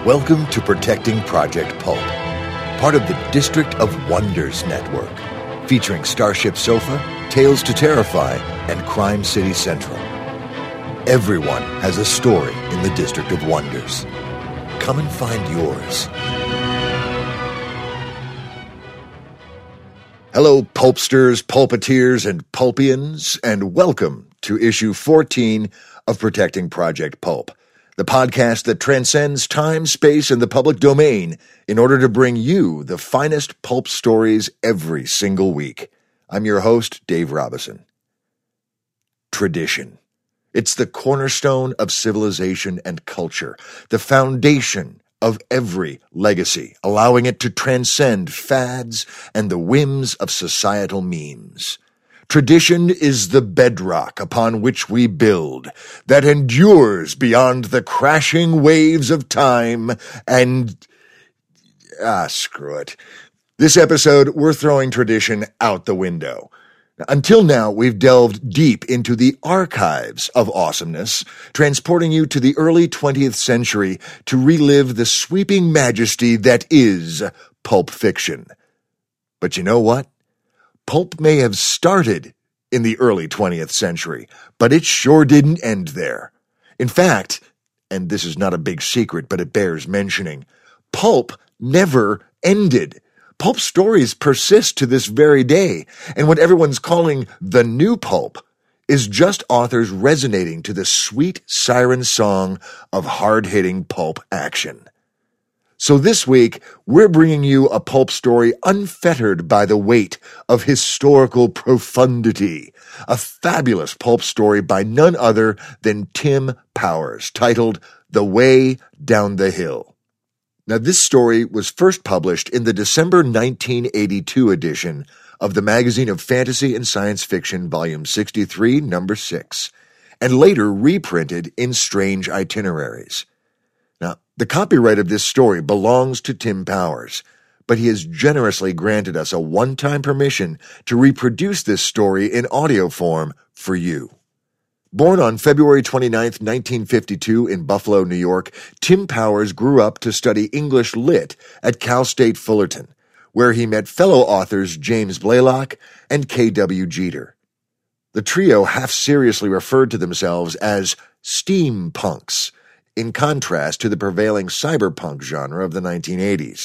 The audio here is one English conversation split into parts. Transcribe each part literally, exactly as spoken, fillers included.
Welcome to Protecting Project Pulp, part of the District of Wonders network, featuring Starship Sofa, Tales to Terrify, and Crime City Central. Everyone has a story in the District of Wonders. Come and find yours. Hello, pulpsters, pulpiteers, and pulpians, and welcome to issue fourteen of Protecting Project Pulp, the podcast that transcends time, space, and the public domain in order to bring you the finest pulp stories every single week. I'm your host, Dave Robison. Tradition. It's the cornerstone of civilization and culture, the foundation of every legacy, allowing it to transcend fads and the whims of societal memes. Tradition is the bedrock upon which we build, that endures beyond the crashing waves of time and... Ah, screw it. This episode, we're throwing tradition out the window. Until now, we've delved deep into the archives of awesomeness, transporting you to the early twentieth century to relive the sweeping majesty that is pulp fiction. But you know what? Pulp may have started in the early twentieth century, but it sure didn't end there. In fact, and this is not a big secret, but it bears mentioning, pulp never ended. Pulp stories persist to this very day, and what everyone's calling the new pulp is just authors resonating to the sweet siren song of hard-hitting pulp action. So this week, we're bringing you a pulp story unfettered by the weight of historical profundity, a fabulous pulp story by none other than Tim Powers, titled The Way Down the Hill. Now, this story was first published in the December nineteen eighty-two edition of the Magazine of Fantasy and Science Fiction, Volume sixty-three, Number six, and later reprinted in Strange Itineraries. Now, the copyright of this story belongs to Tim Powers, but he has generously granted us a one-time permission to reproduce this story in audio form for you. Born on February twenty-ninth, nineteen fifty-two in Buffalo, New York, Tim Powers grew up to study English Lit at Cal State Fullerton, where he met fellow authors James Blaylock and K W Jeter. The trio half-seriously referred to themselves as steampunks, in contrast to the prevailing cyberpunk genre of the nineteen eighties.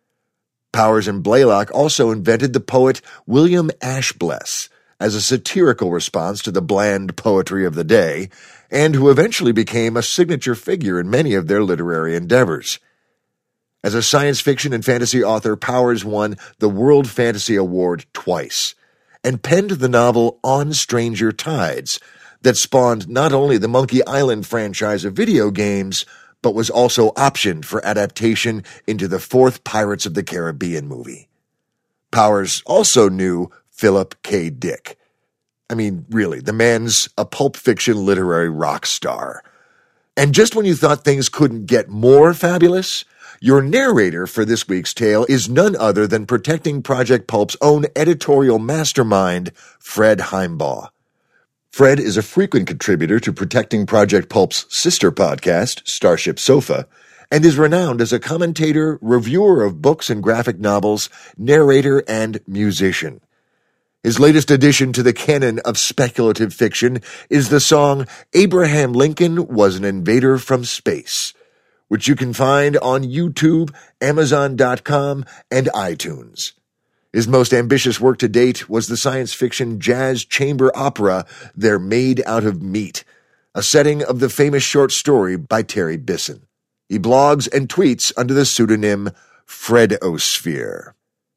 Powers and Blaylock also invented the poet William Ashbless as a satirical response to the bland poetry of the day, and who eventually became a signature figure in many of their literary endeavors. As a science fiction and fantasy author, Powers won the World Fantasy Award twice, and penned the novel On Stranger Tides, that spawned not only the Monkey Island franchise of video games, but was also optioned for adaptation into the fourth Pirates of the Caribbean movie. Powers also knew Philip K. Dick. I mean, really, the man's a pulp fiction literary rock star. And just when you thought things couldn't get more fabulous, your narrator for this week's tale is none other than Protecting Project Pulp's own editorial mastermind, Fred Heimbaugh. Fred is a frequent contributor to Protecting Project Pulp's sister podcast, Starship Sofa, and is renowned as a commentator, reviewer of books and graphic novels, narrator, and musician. His latest addition to the canon of speculative fiction is the song Abraham Lincoln Was an Invader from Space, which you can find on YouTube, Amazon dot com, and iTunes. His most ambitious work to date was the science fiction jazz chamber opera They're Made Out of Meat, a setting of the famous short story by Terry Bisson. He blogs and tweets under the pseudonym Fredosphere.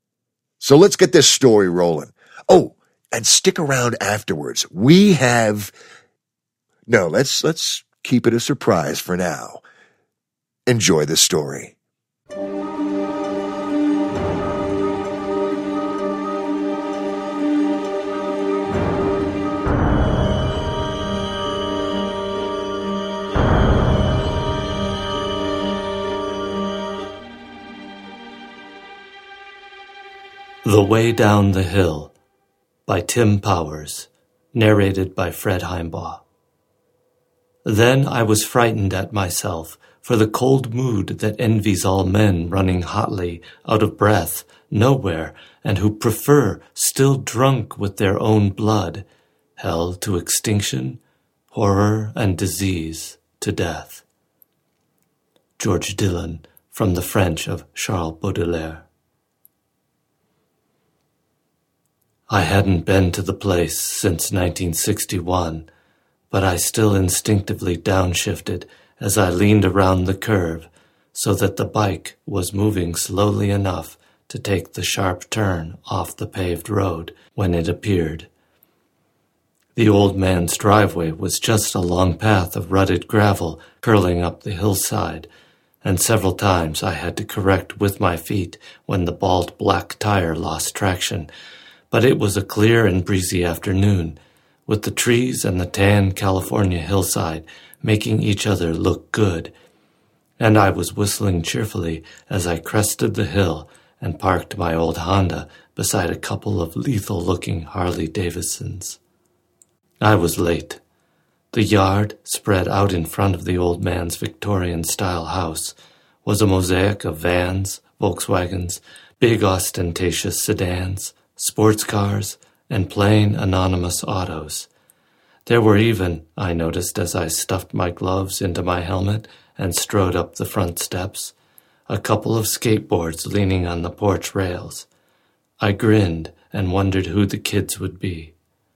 So let's get this story rolling. Oh, and stick around afterwards. We have... No, let's let's keep it a surprise for now. Enjoy the story. The Way Down the Hill by Tim Powers, narrated by Fred Heimbaugh. Then I was frightened at myself for the cold mood that envies all men running hotly, out of breath, nowhere, and who prefer, still drunk with their own blood, hell to extinction, horror and disease to death. George Dillon, from the French of Charles Baudelaire. I hadn't been to the place since nineteen sixty-one, but I still instinctively downshifted as I leaned around the curve so that the bike was moving slowly enough to take the sharp turn off the paved road when it appeared. The old man's driveway was just a long path of rutted gravel curling up the hillside, and several times I had to correct with my feet when the bald black tire lost traction. But it was a clear and breezy afternoon, with the trees and the tan California hillside making each other look good, and I was whistling cheerfully as I crested the hill and parked my old Honda beside a couple of lethal-looking Harley-Davidsons. I was late. The yard, spread out in front of the old man's Victorian-style house, was a mosaic of vans, Volkswagens, big ostentatious sedans, sports cars, and plain anonymous autos. There were even, I noticed as I stuffed my gloves into my helmet and strode up the front steps, a couple of skateboards leaning on the porch rails. I grinned and wondered who the kids would be.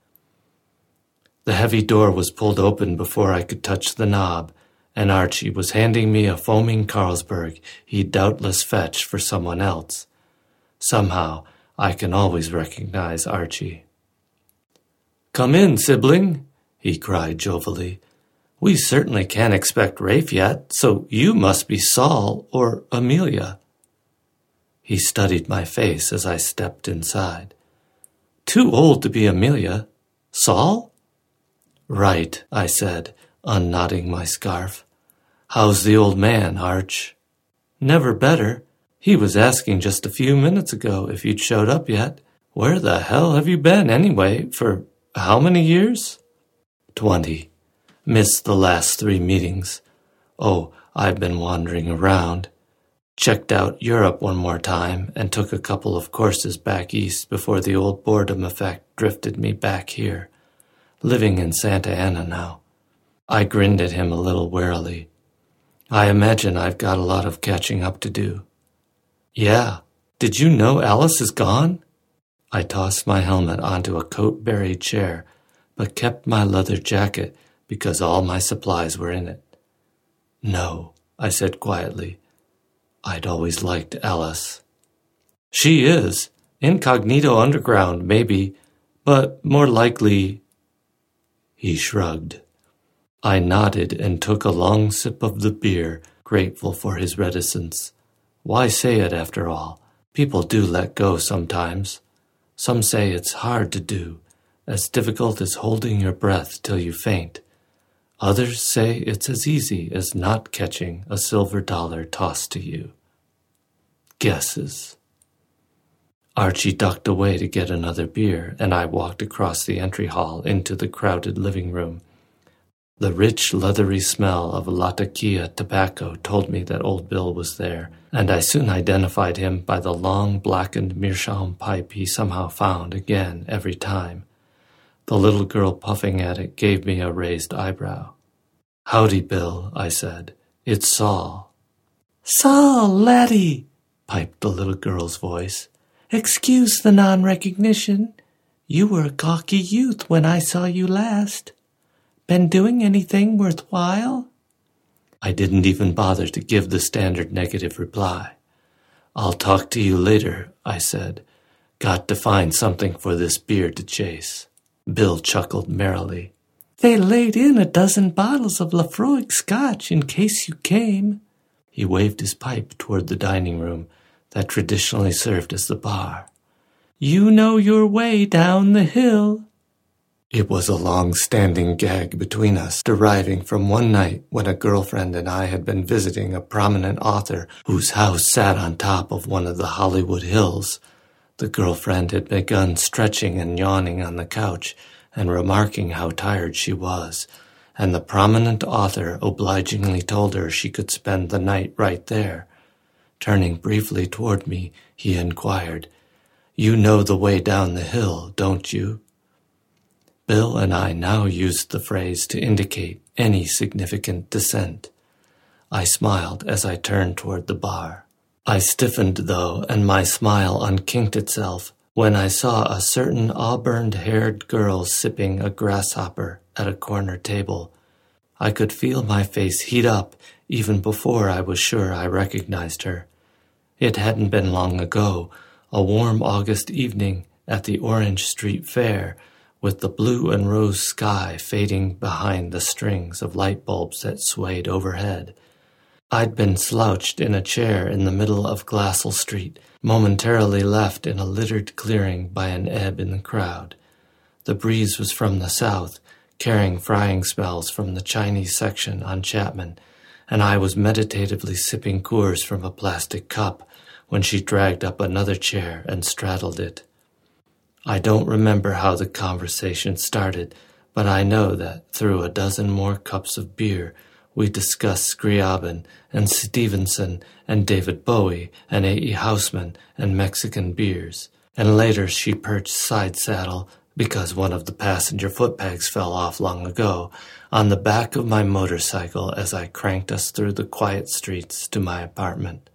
The heavy door was pulled open before I could touch the knob, and Archie was handing me a foaming Carlsberg he'd doubtless fetched for someone else. Somehow, I can always recognize Archie. "Come in, sibling," he cried jovially. "We certainly can't expect Rafe yet, so you must be Saul or Amelia." He studied my face as I stepped inside. "Too old to be Amelia. Saul?" "Right," I said, unknotting my scarf. "How's the old man, Arch?" "Never better. He was asking just a few minutes ago if you'd showed up yet. Where the hell have you been, anyway, for how many years?" Twenty. Missed the last three meetings. Oh, I've been wandering around. Checked out Europe one more time and took a couple of courses back east before the old boredom effect drifted me back here. Living in Santa Ana now. I grinned at him a little warily. I imagine I've got a lot of catching up to do. "Yeah. Did you know Alice is gone?" I tossed my helmet onto a coat-buried chair, but kept my leather jacket because all my supplies were in it. "No," I said quietly. I'd always liked Alice. "She is. Incognito underground, maybe, but more likely—" He shrugged. I nodded and took a long sip of the beer, grateful for his reticence. Why say it, after all? People do let go sometimes. Some say it's hard to do, as difficult as holding your breath till you faint. Others say it's as easy as not catching a silver dollar tossed to you. Guesses. Archie ducked away to get another beer, and I walked across the entry hall into the crowded living room. The rich, leathery smell of Latakia tobacco told me that old Bill was there, and I soon identified him by the long, blackened meerschaum pipe he somehow found again every time. The little girl puffing at it gave me a raised eyebrow. "Howdy, Bill," I said. "It's Saul." "Saul, laddie," piped the little girl's voice. "Excuse the non-recognition. You were a gawky youth when I saw you last. Been doing anything worthwhile?" I didn't even bother to give the standard negative reply. "I'll talk to you later," I said. "Got to find something for this beer to chase." Bill chuckled merrily. "They laid in a dozen bottles of Lafroig scotch in case you came." He waved his pipe toward the dining room that traditionally served as the bar. "You know your way down the hill." It was a long-standing gag between us, deriving from one night when a girlfriend and I had been visiting a prominent author whose house sat on top of one of the Hollywood hills. The girlfriend had begun stretching and yawning on the couch and remarking how tired she was, and the prominent author obligingly told her she could spend the night right there. Turning briefly toward me, he inquired, "You know the way down the hill, don't you?" Bill and I now used the phrase to indicate any significant dissent. I smiled as I turned toward the bar. I stiffened, though, and my smile unkinked itself when I saw a certain auburn-haired girl sipping a grasshopper at a corner table. I could feel my face heat up even before I was sure I recognized her. It hadn't been long ago, a warm August evening at the Orange Street Fair, with the blue and rose sky fading behind the strings of light bulbs that swayed overhead. I'd been slouched in a chair in the middle of Glassell Street, momentarily left in a littered clearing by an ebb in the crowd. The breeze was from the south, carrying frying smells from the Chinese section on Chapman, and I was meditatively sipping Coors from a plastic cup when she dragged up another chair and straddled it. I don't remember how the conversation started, but I know that through a dozen more cups of beer, we discussed Scriabin and Stevenson and David Bowie and A E. Houseman and Mexican beers, and later she perched side saddle, because one of the passenger footpegs fell off long ago, on the back of my motorcycle as I cranked us through the quiet streets to my apartment.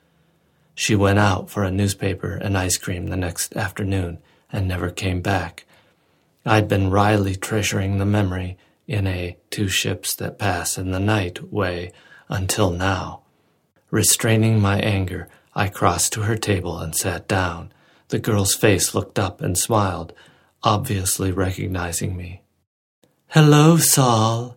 She went out for a newspaper and ice cream the next afternoon and never came back. I'd been wryly treasuring the memory in a two ships that pass in the night way until now. Restraining my anger, I crossed to her table and sat down. The girl's face looked up and smiled, obviously recognizing me. "Hello, Saul."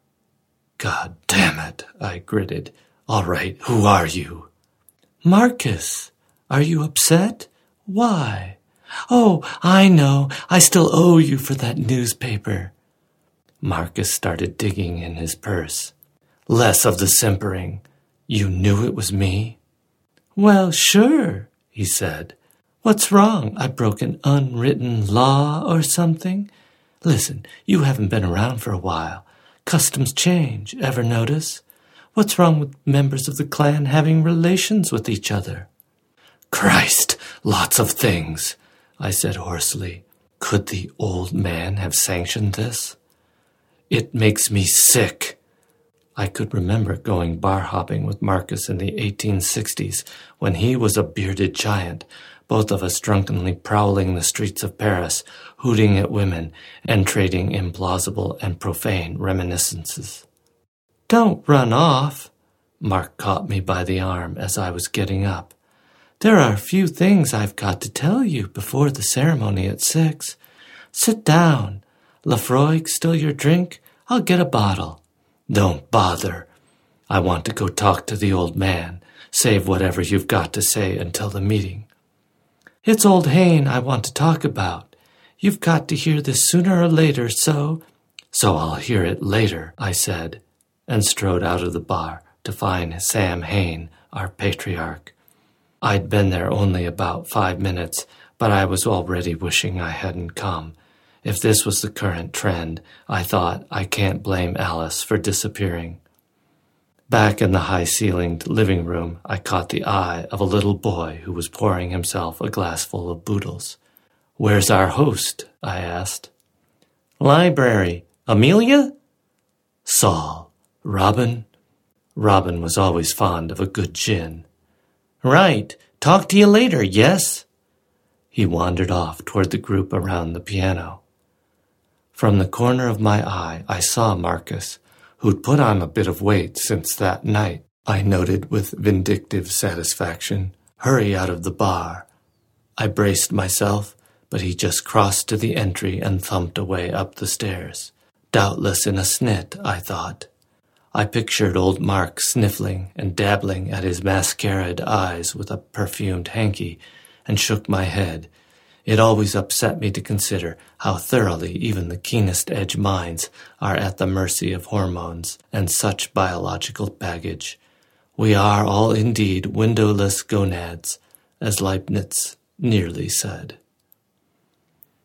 "God damn it," I gritted. "All right, who are you?" "Marcus. Are you upset? Why?" "Oh, I know. I still owe you for that newspaper." Marcus started digging in his purse. "Less of the simpering. You knew it was me?" "Well, sure," he said. "What's wrong? I broke an unwritten law or something? Listen, you haven't been around for a while. Customs change, ever notice? What's wrong with members of the clan having relations with each other?" "Christ, lots of things," I said hoarsely. Could the old man have sanctioned this? "It makes me sick." I could remember going bar hopping with Marcus in the eighteen sixties when he was a bearded giant, both of us drunkenly prowling the streets of Paris, hooting at women, and trading implausible and profane reminiscences. "Don't run off." Mark caught me by the arm as I was getting up. "There are a few things I've got to tell you before the ceremony at six. Sit down. Lafroig, still your drink? I'll get a bottle." "Don't bother. I want to go talk to the old man. Save whatever you've got to say until the meeting." "It's old Hain I want to talk about. You've got to hear this sooner or later, so—" "So I'll hear it later," I said, and strode out of the bar to find Sam Hain, our patriarch. I'd been there only about five minutes, but I was already wishing I hadn't come. If this was the current trend, I thought, I can't blame Alice for disappearing. Back in the high-ceilinged living room, I caught the eye of a little boy who was pouring himself a glassful of Boodles. "Where's our host?" I asked. "Library. Amelia?" "Saul. Robin?" Robin was always fond of a good gin. "Right. Talk to you later, yes?" He wandered off toward the group around the piano. From the corner of my eye, I saw Marcus, who'd put on a bit of weight since that night, I noted with vindictive satisfaction, hurry out of the bar. I braced myself, but he just crossed to the entry and thumped away up the stairs. Doubtless in a snit, I thought. I pictured old Mark sniffling and dabbling at his mascaraed eyes with a perfumed hanky, and shook my head. It always upset me to consider how thoroughly even the keenest-edge minds are at the mercy of hormones and such biological baggage. We are all indeed windowless gonads, as Leibniz nearly said.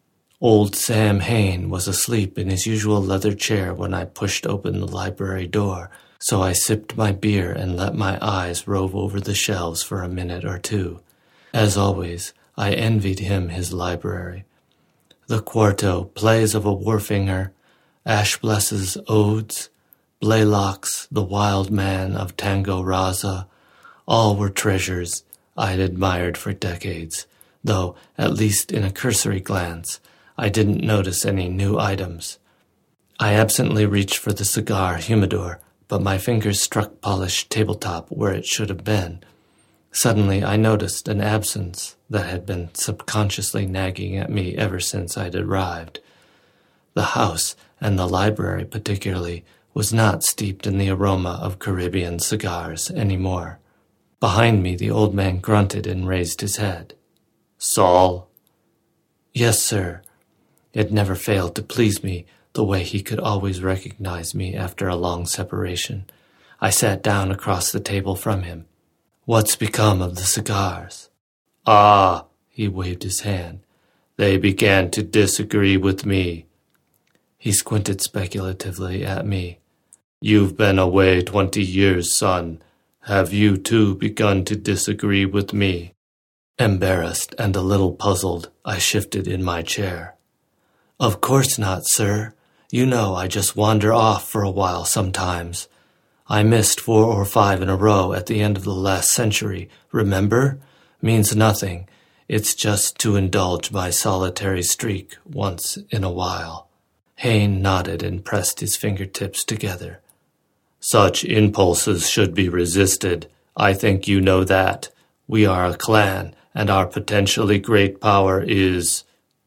Old Sam Hain was asleep in his usual leather chair when I pushed open the library door, so I sipped my beer and let my eyes rove over the shelves for a minute or two. As always, I envied him his library. The quarto, Plays of a Wharfinger, Ashbless's Odes, Blaylock's The Wild Man of Tango Raza, all were treasures I'd admired for decades, though, at least in a cursory glance, I didn't notice any new items. I absently reached for the cigar humidor, but my fingers struck polished tabletop where it should have been. Suddenly I noticed an absence that had been subconsciously nagging at me ever since I'd arrived. The house, and the library particularly, was not steeped in the aroma of Caribbean cigars anymore. Behind me the old man grunted and raised his head. "Saul?" "Yes, sir." It never failed to please me the way he could always recognize me after a long separation. I sat down across the table from him. "What's become of the cigars?" "Ah," he waved his hand. "They began to disagree with me." He squinted speculatively at me. "You've been away twenty years, son. Have you too begun to disagree with me?" Embarrassed and a little puzzled, I shifted in my chair. "Of course not, sir. You know I just wander off for a while sometimes. I missed four or five in a row at the end of the last century, remember? Means nothing. It's just to indulge my solitary streak once in a while." Hain nodded and pressed his fingertips together. "Such impulses should be resisted. I think you know that. We are a clan, and our potentially great power is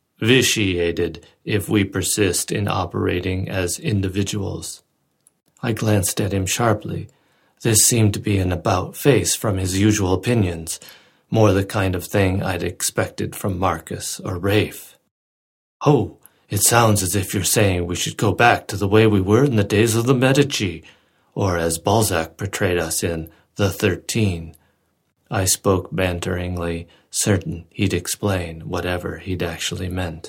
vitiated if we persist in operating as individuals." I glanced at him sharply. This seemed to be an about-face from his usual opinions, more the kind of thing I'd expected from Marcus or Rafe. "Oh, it sounds as if you're saying we should go back to the way we were in the days of the Medici, or as Balzac portrayed us in The Thirteen." I spoke banteringly, certain he'd explain whatever he'd actually meant.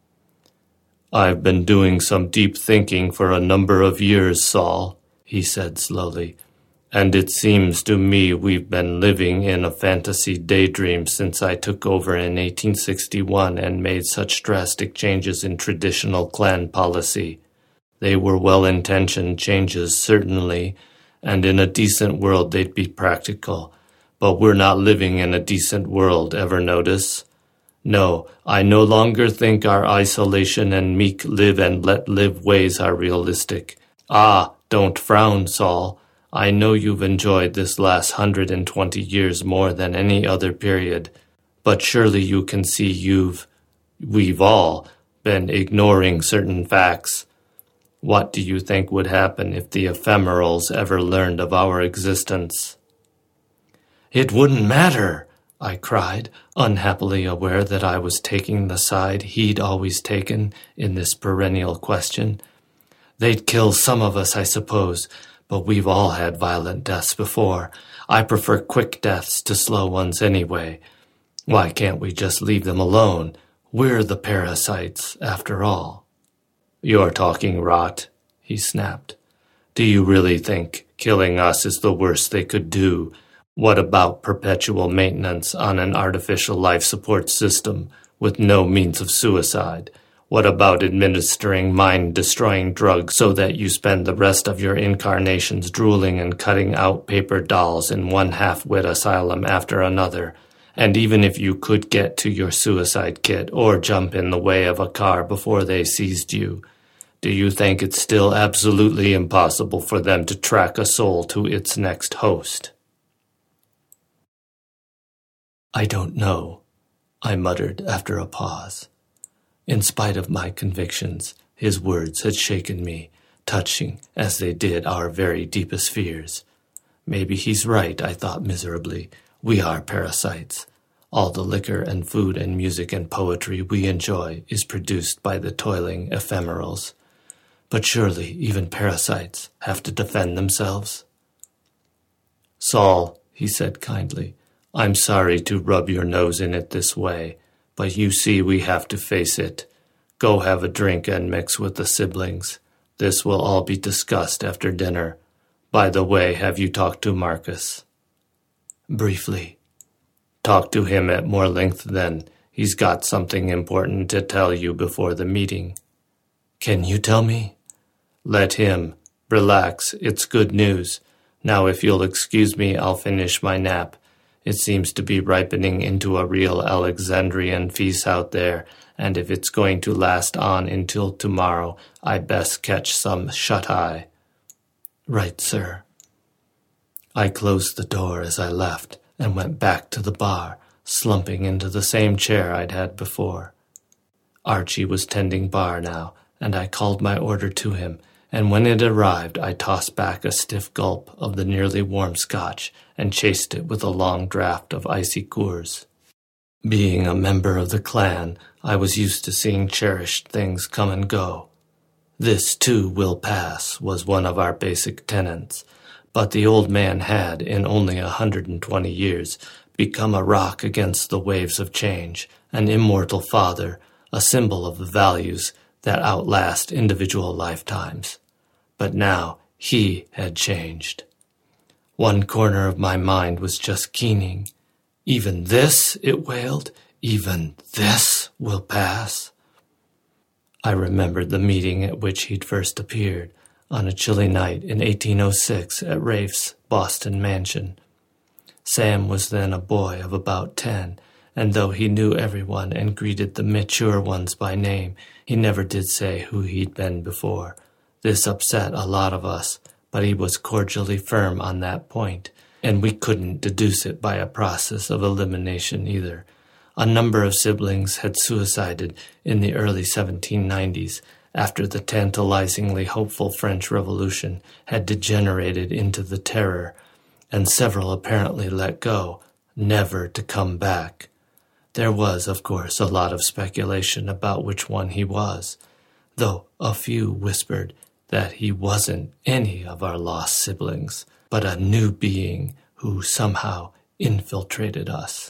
"I've been doing some deep thinking for a number of years, Saul," he said slowly, "and it seems to me we've been living in a fantasy daydream since I took over in eighteen sixty-one and made such drastic changes in traditional clan policy. They were well-intentioned changes, certainly, and in a decent world they'd be practical. But we're not living in a decent world, ever notice? No, I no longer think our isolation and meek live and let live ways are realistic. Ah, don't frown, Saul. I know you've enjoyed this last hundred and twenty years more than any other period, but surely you can see you've, we've all, been ignoring certain facts. What do you think would happen if the ephemerals ever learned of our existence?" "It wouldn't matter," I cried, unhappily aware that I was taking the side he'd always taken in this perennial question. "They'd kill some of us, I suppose, but we've all had violent deaths before. I prefer quick deaths to slow ones anyway. Why can't we just leave them alone? We're the parasites, after all." "You're talking rot," he snapped. "Do you really think killing us is the worst they could do? What about perpetual maintenance on an artificial life support system with no means of suicide? What about administering mind-destroying drugs so that you spend the rest of your incarnations drooling and cutting out paper dolls in one half-wit asylum after another? And even if you could get to your suicide kit or jump in the way of a car before they seized you, do you think it's still absolutely impossible for them to track a soul to its next host?" "I don't know," I muttered after a pause. In spite of my convictions, his words had shaken me, touching, as they did, our very deepest fears. Maybe he's right, I thought miserably. We are parasites. All the liquor and food and music and poetry we enjoy is produced by the toiling ephemerals. But surely even parasites have to defend themselves. "Saul," he said kindly, "I'm sorry to rub your nose in it this way, but you see we have to face it. Go have a drink and mix with the siblings. This will all be discussed after dinner. By the way, have you talked to Marcus? Briefly. Talk to him at more length then. He's got something important to tell you before the meeting. Can you tell me? Let him. Relax, it's good news. Now if you'll excuse me, I'll finish my nap. It seems to be ripening into a real Alexandrian feast out there, and if it's going to last on until tomorrow, I best catch some shut-eye. Right, sir. I closed the door as I left and went back to the bar, slumping into the same chair I'd had before. Archie was tending bar now, and I called my order to him, and when it arrived I tossed back a stiff gulp of the nearly warm scotch and chased it with a long draught of icy Coors. Being a member of the clan, I was used to seeing cherished things come and go. This, too, will pass, was one of our basic tenets, but the old man had, in only a hundred and twenty years, become a rock against the waves of change, an immortal father, a symbol of the values that outlast individual lifetimes. But now he had changed. One corner of my mind was just keening. Even this, it wailed, even this will pass. I remembered the meeting at which he'd first appeared, on a chilly night in eighteen oh six at Rafe's Boston mansion. Sam was then a boy of about ten, and though he knew everyone and greeted the mature ones by name, he never did say who he'd been before. This upset a lot of us, but he was cordially firm on that point, and we couldn't deduce it by a process of elimination either. A number of siblings had suicided in the early seventeen nineties after the tantalizingly hopeful French Revolution had degenerated into the Terror, and several apparently let go, never to come back. There was, of course, a lot of speculation about which one he was, though a few whispered that he wasn't any of our lost siblings, but a new being who somehow infiltrated us.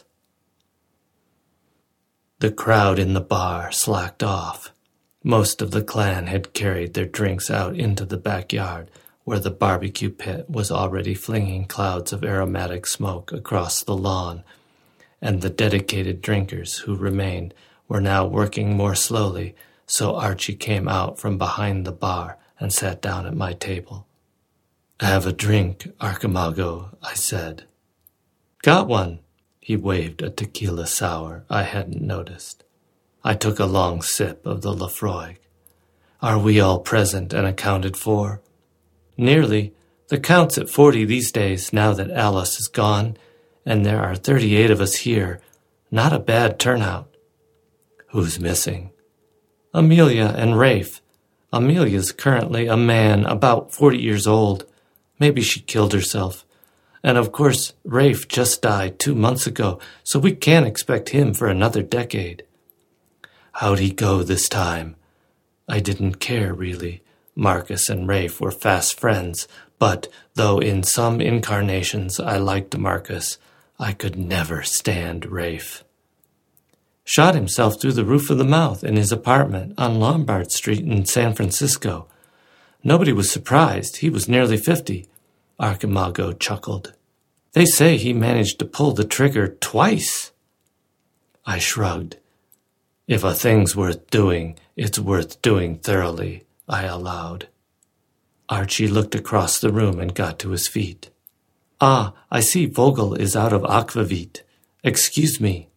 The crowd in the bar slacked off. Most of the clan had carried their drinks out into the backyard, where the barbecue pit was already flinging clouds of aromatic smoke across the lawn, and the dedicated drinkers who remained were now working more slowly, so Archie came out from behind the bar and sat down at my table. "Have a drink, Archimago," I said. "Got one." He waved a tequila sour I hadn't noticed. I took a long sip of the Laphroaig. "Are we all present and accounted for?" "Nearly. The count's at forty these days, now that Alice is gone, and there are thirty-eight of us here. Not a bad turnout." "Who's missing?" "Amelia and Rafe. Amelia's currently a man about forty years old. Maybe she killed herself. And of course, Rafe just died two months ago, so we can't expect him for another decade." "How'd he go this time?" I didn't care, really. Marcus and Rafe were fast friends, but though in some incarnations I liked Marcus, I could never stand Rafe. "Shot himself through the roof of the mouth in his apartment on Lombard Street in San Francisco. Nobody was surprised. He was nearly fifty. Archimago chuckled. "They say he managed to pull the trigger twice." I shrugged. "If a thing's worth doing, it's worth doing thoroughly," I allowed. Archie looked across the room and got to his feet. "Ah, I see Vogel is out of Aquavit. Excuse me."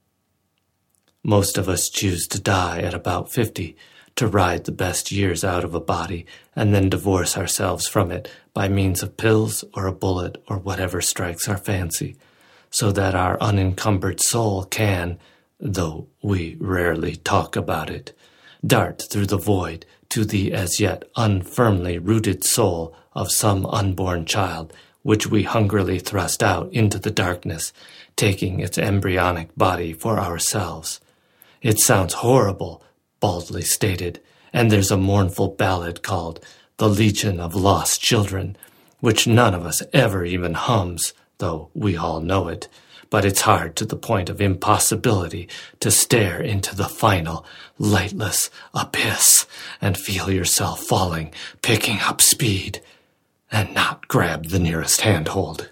Most of us choose to die at about fifty, to ride the best years out of a body and then divorce ourselves from it by means of pills or a bullet or whatever strikes our fancy, so that our unencumbered soul can, though we rarely talk about it, dart through the void to the as yet unfirmly rooted soul of some unborn child, which we hungrily thrust out into the darkness, taking its embryonic body for ourselves. It sounds horrible, baldly stated, and there's a mournful ballad called The Legion of Lost Children, which none of us ever even hums, though we all know it. but it's hard to the point of impossibility to stare into the final, lightless abyss and feel yourself falling, picking up speed, and not grab the nearest handhold.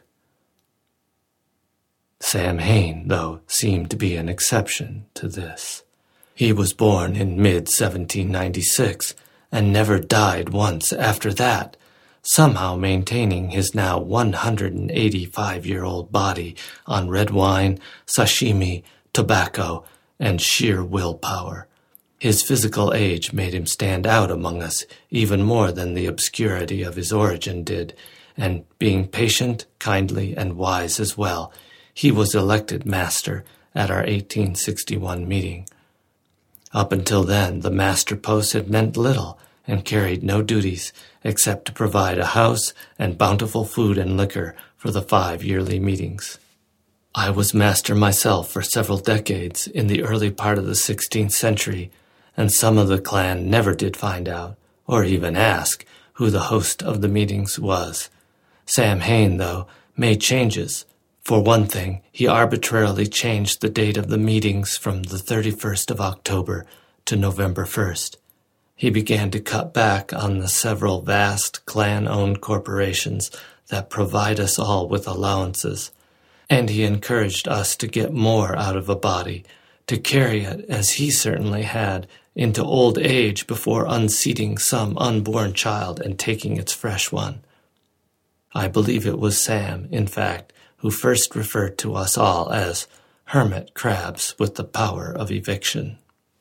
Sam Hain, though, seemed to be an exception to this. He was born in mid seventeen ninety-six and never died once after that, somehow maintaining his now one hundred eighty-five-year-old body on red wine, sashimi, tobacco, and sheer willpower. His physical age made him stand out among us even more than the obscurity of his origin did, and being patient, kindly, and wise as well, he was elected master at our eighteen sixty-one meeting. Up until then, the master post had meant little and carried no duties except to provide a house and bountiful food and liquor for the five yearly meetings. I was master myself for several decades in the early part of the sixteenth century, and some of the clan never did find out, or even ask, who the host of the meetings was. Sam Hain, though, made changes. For one thing, he arbitrarily changed the date of the meetings from the thirty-first of October to November first. He began to cut back on the several vast clan-owned corporations that provide us all with allowances, and he encouraged us to get more out of a body, to carry it, as he certainly had, into old age before unseating some unborn child and taking its fresh one. I believe it was Sam, in fact, who first referred to us all as hermit crabs with the power of eviction.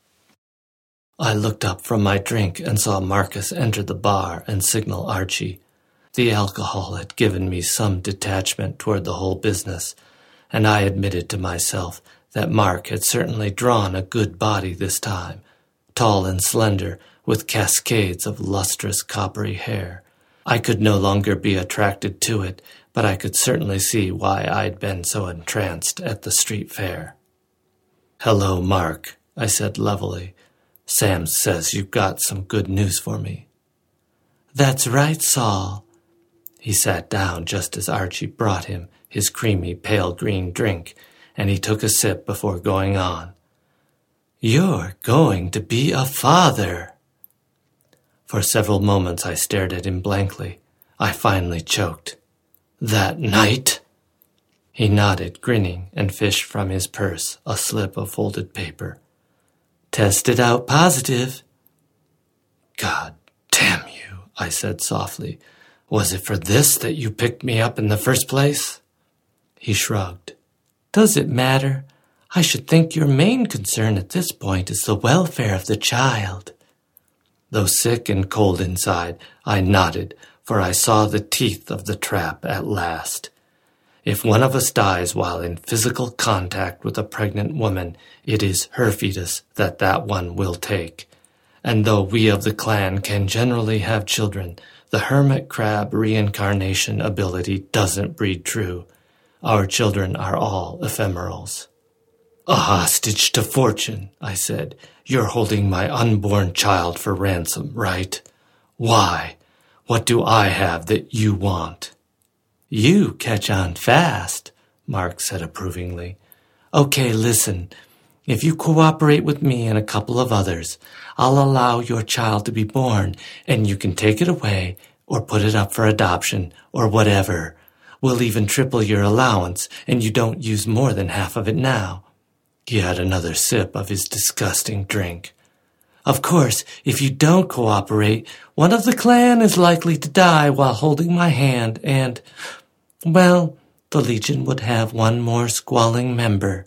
I looked up from my drink and saw Marcus enter the bar and signal Archie. The alcohol had given me some detachment toward the whole business, and I admitted to myself that Mark had certainly drawn a good body this time, tall and slender, with cascades of lustrous coppery hair. I could no longer be attracted to it, but I could certainly see why I'd been so entranced at the street fair. "Hello, Mark," I said levelly. "Sam says you've got some good news for me." "That's right, Saul." He sat down just as Archie brought him his creamy pale green drink, and he took a sip before going on. "You're going to be a father." For several moments I stared at him blankly. I finally choked. "That night?" He nodded, grinning, and fished from his purse a slip of folded paper. "Tested out positive." "God damn you," I said softly. "Was it for this that you picked me up in the first place?" He shrugged. "Does it matter? I should think your main concern at this point is the welfare of the child." Though sick and cold inside, I nodded, for I saw the teeth of the trap at last. If one of us dies while in physical contact with a pregnant woman, it is her fetus that that one will take. And though we of the clan can generally have children, the hermit crab reincarnation ability doesn't breed true. Our children are all ephemerals. "A hostage to fortune," I said. "You're holding my unborn child for ransom, right? Why? What do I have that you want?" "You catch on fast," Mark said approvingly. "Okay, listen. If you cooperate with me and a couple of others, I'll allow your child to be born, and you can take it away or put it up for adoption or whatever. We'll even triple your allowance, and you don't use more than half of it now." He had another sip of his disgusting drink. "Of course, if you don't cooperate, one of the clan is likely to die while holding my hand, and, well, the Legion would have one more squalling member."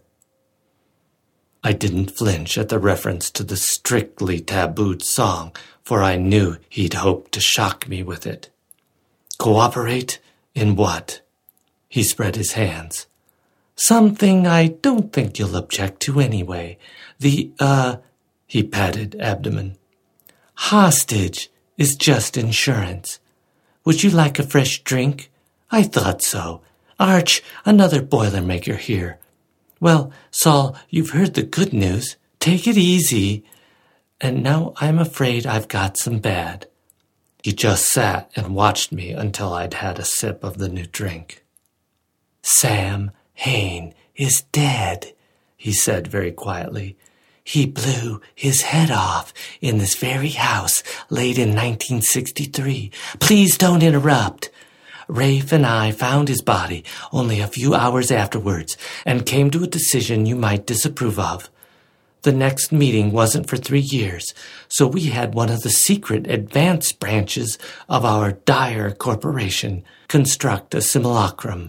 I didn't flinch at the reference to the strictly tabooed song, for I knew he'd hoped to shock me with it. "Cooperate? In what?" He spread his hands. "Something I don't think you'll object to anyway. The, uh, he patted abdomen. Hostage is just insurance. Would you like a fresh drink? I thought so. Arch, another Boilermaker here. Well, Saul, you've heard the good news. Take it easy. And now I'm afraid I've got some bad." He just sat and watched me until I'd had a sip of the new drink. "Sam Hain is dead," he said very quietly. "He blew his head off in this very house late in nineteen sixty-three. Please don't interrupt. Rafe and I found his body only a few hours afterwards and came to a decision you might disapprove of. The next meeting wasn't for three years, so we had one of the secret advanced branches of our Dyer Corporation construct a simulacrum."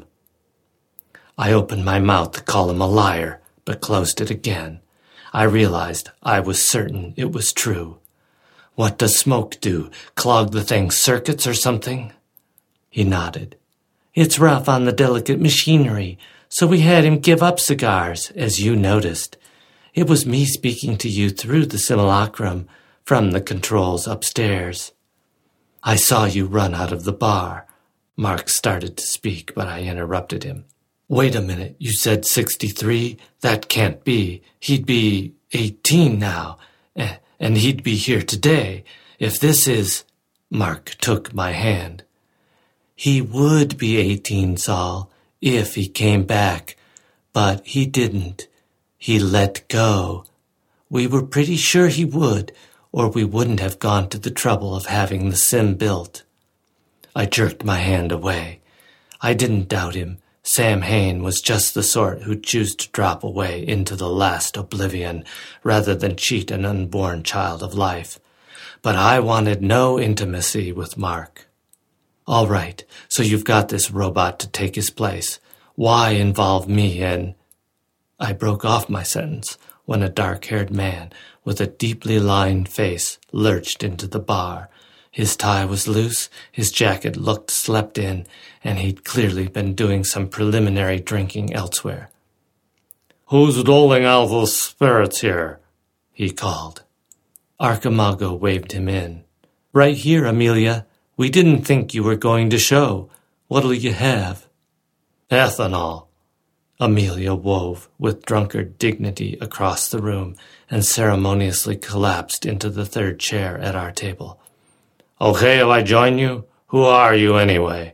I opened my mouth to call him a liar, but closed it again. I realized I was certain it was true. "What does smoke do? Clog the thing's circuits or something?" He nodded. "It's rough on the delicate machinery, so we had him give up cigars, as you noticed. It was me speaking to you through the simulacrum from the controls upstairs." "I saw you run out of the bar." Mark started to speak, but I interrupted him. "Wait a minute, you said sixty-three? That can't be. He'd be eighteen now, and he'd be here today. If this is—" Mark took my hand. "He would be eighteen, Saul, if he came back, but he didn't. He let go. We were pretty sure he would, or we wouldn't have gone to the trouble of having the sim built." I jerked my hand away. I didn't doubt him. Sam Hain was just the sort who'd choose to drop away into the last oblivion rather than cheat an unborn child of life. But I wanted no intimacy with Mark. "All right, so you've got this robot to take his place. Why involve me in—" I broke off my sentence when a dark-haired man with a deeply lined face lurched into the bar. His tie was loose, his jacket looked slept in, and he'd clearly been doing some preliminary drinking elsewhere. "Who's doling out those spirits here?" he called. Archimago waved him in. "Right here, Amelia. We didn't think you were going to show. What'll you have?" "Ethanol." Amelia wove with drunkard dignity across the room and ceremoniously collapsed into the third chair at our table. "Okay, if I join you? Who are you anyway?"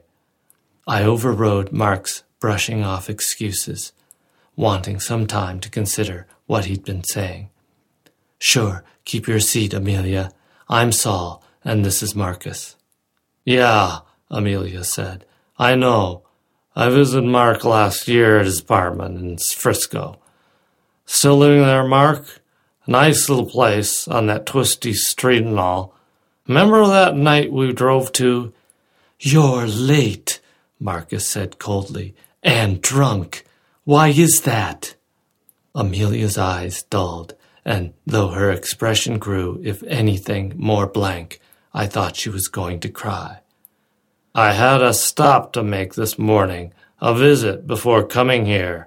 I overrode Mark's brushing off excuses, wanting some time to consider what he'd been saying. "Sure, keep your seat, Amelia. I'm Saul, and this is Marcus." "Yeah," Amelia said. "I know. I visited Mark last year at his apartment in Frisco. Still living there, Mark? Nice little place on that twisty street and all. Remember that night we drove to—" "You're late," Marcus said coldly, "and drunk. Why is that?" Amelia's eyes dulled, and though her expression grew, if anything, more blank, I thought she was going to cry. "I had a stop to make this morning, a visit before coming here."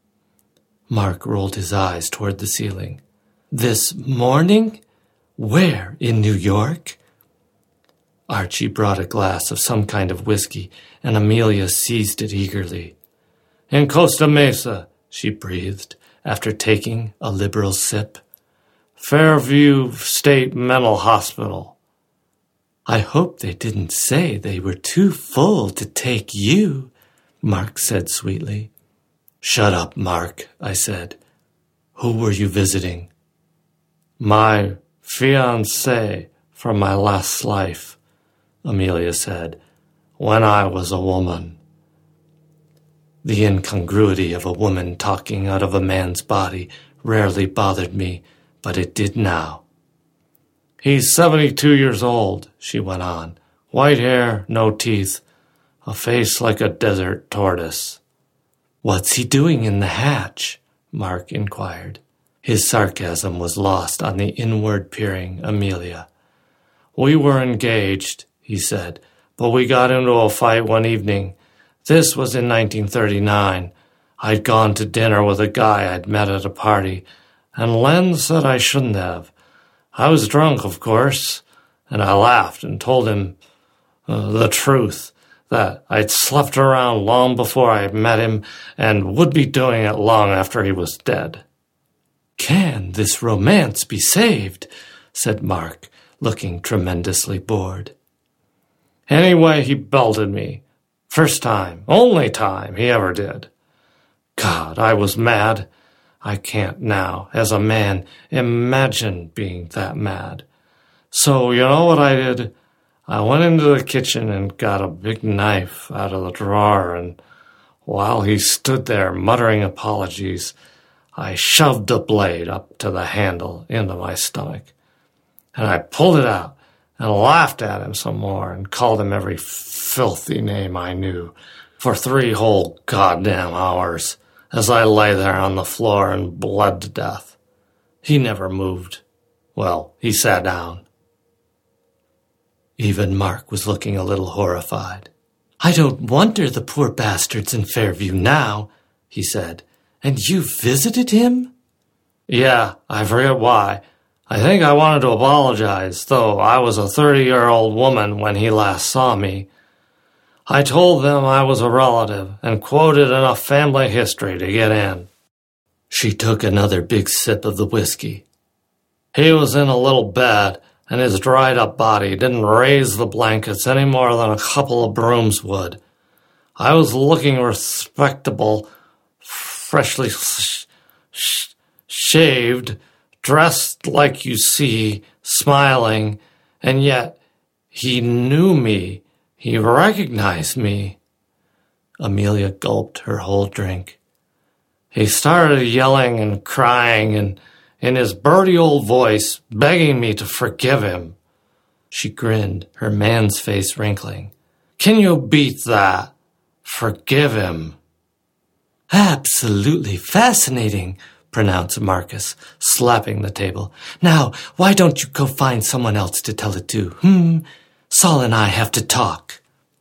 Mark rolled his eyes toward the ceiling. "This morning? Where, in New York?" Archie brought a glass of some kind of whiskey, and Amelia seized it eagerly. "In Costa Mesa," she breathed, after taking a liberal sip. "Fairview State Mental Hospital." "I hope they didn't say they were too full to take you," Mark said sweetly. "Shut up, Mark," I said. "Who were you visiting?" "My fiancée from my last life," Amelia said, "when I was a woman." The incongruity of a woman talking out of a man's body rarely bothered me, but it did now. "He's seventy-two years old," she went on. "White hair, no teeth, a face like a desert tortoise." "What's he doing in the hatch?" Mark inquired. His sarcasm was lost on the inward-peering Amelia. "We were engaged," he said, "but we got into a fight one evening. This was in nineteen thirty-nine. I'd gone to dinner with a guy I'd met at a party, and Len said I shouldn't have. I was drunk, of course, and I laughed and told him uh, the truth, that I'd slept around long before I met him and would be doing it long after he was dead." "Can this romance be saved?" said Mark, looking tremendously bored. "Anyway, he belted me. First time, only time he ever did. God, I was mad. I can't now, as a man, imagine being that mad. So, you know what I did? I went into the kitchen and got a big knife out of the drawer, and while he stood there muttering apologies, I shoved the blade up to the handle into my stomach. And I pulled it out and laughed at him some more and called him every filthy name I knew for three whole goddamn hours as I lay there on the floor and bled to death. He never moved. Well, he sat down. Even Mark was looking a little horrified. "I don't wonder the poor bastard's in Fairview now," he said. "And you visited him?" "Yeah, I forget why. I think I wanted to apologize, though I was a thirty-year-old woman when he last saw me. I told them I was a relative and quoted enough family history to get in." She took another big sip of the whiskey. "He was in a little bed, and his dried-up body didn't raise the blankets any more than a couple of brooms would. I was looking respectable, freshly sh- sh- shaved, dressed like you see, smiling, and yet he knew me. He recognized me." Amelia gulped her whole drink. "He started yelling and crying and in his birdy old voice, begging me to forgive him." She grinned, her man's face wrinkling. "Can you beat that? Forgive him." "Absolutely fascinating," pronounced Marcus, slapping the table. "Now, why don't you go find someone else to tell it to? Hmm? Saul and I have to talk."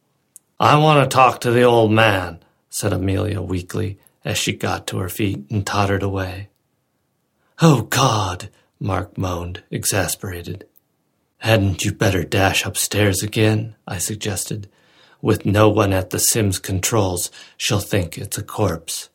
"I want to talk to the old man," said Amelia weakly, as she got to her feet and tottered away. "Oh, God," Mark moaned, exasperated. "Hadn't you better dash upstairs again?" I suggested. "With no one at the Sims controls, she'll think it's a corpse."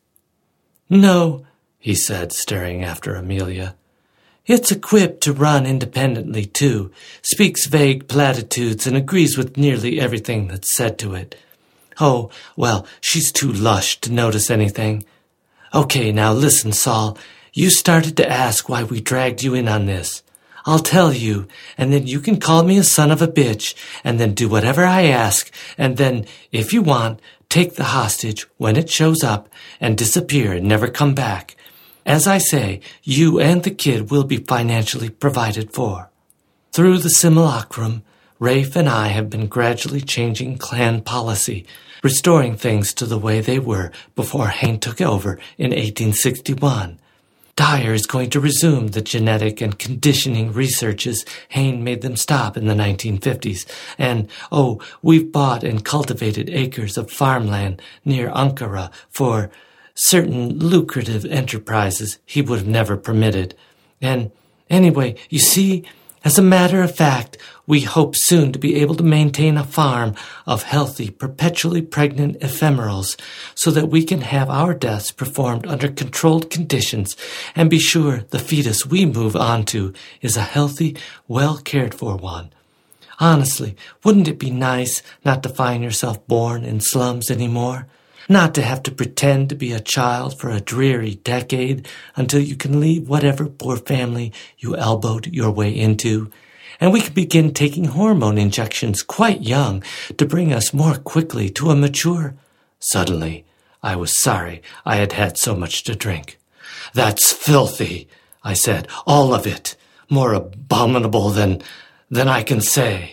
"No," he said, staring after Amelia. "It's equipped to run independently, too, speaks vague platitudes and agrees with nearly everything that's said to it. Oh, well, she's too lush to notice anything. Okay, now listen, Saul. You started to ask why we dragged you in on this. I'll tell you, and then you can call me a son of a bitch, and then do whatever I ask, and then, if you want, take the hostage when it shows up, and disappear and never come back. As I say, you and the kid will be financially provided for. Through the simulacrum, Rafe and I have been gradually changing clan policy, restoring things to the way they were before Hain took over in eighteen sixty-one. Dyer is going to resume the genetic and conditioning researches Hain made them stop in the nineteen fifties. And, oh, we've bought and cultivated acres of farmland near Ankara for certain lucrative enterprises he would have never permitted. And, anyway, you see, as a matter of fact, we hope soon to be able to maintain a farm of healthy, perpetually pregnant ephemerals so that we can have our deaths performed under controlled conditions and be sure the fetus we move on to is a healthy, well-cared-for one. Honestly, wouldn't it be nice not to find yourself born in slums anymore? Not to have to pretend to be a child for a dreary decade until you can leave whatever poor family you elbowed your way into. And we can begin taking hormone injections quite young to bring us more quickly to a mature... Suddenly, I was sorry I had had so much to drink. "That's filthy," I said. "All of it. More abominable than... than I can say."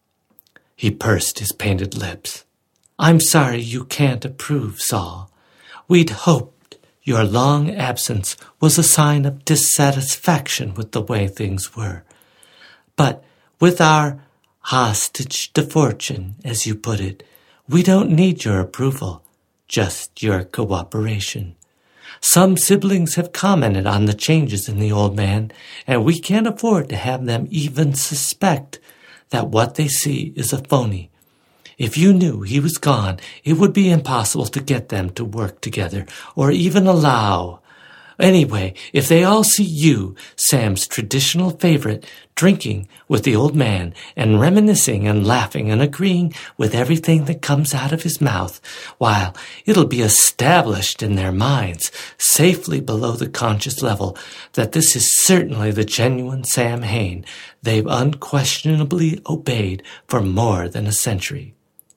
He pursed his painted lips. "I'm sorry you can't approve, Saul. We'd hoped your long absence was a sign of dissatisfaction with the way things were. But with our hostage to fortune, as you put it, we don't need your approval, just your cooperation. Some siblings have commented on the changes in the old man, and we can't afford to have them even suspect that what they see is a phony. If you knew he was gone, it would be impossible to get them to work together or even allow, Anyway, if they all see you, Sam's traditional favorite, drinking with the old man and reminiscing and laughing and agreeing with everything that comes out of his mouth, while it'll be established in their minds, safely below the conscious level, that this is certainly the genuine Sam Hain they've unquestionably obeyed for more than a century.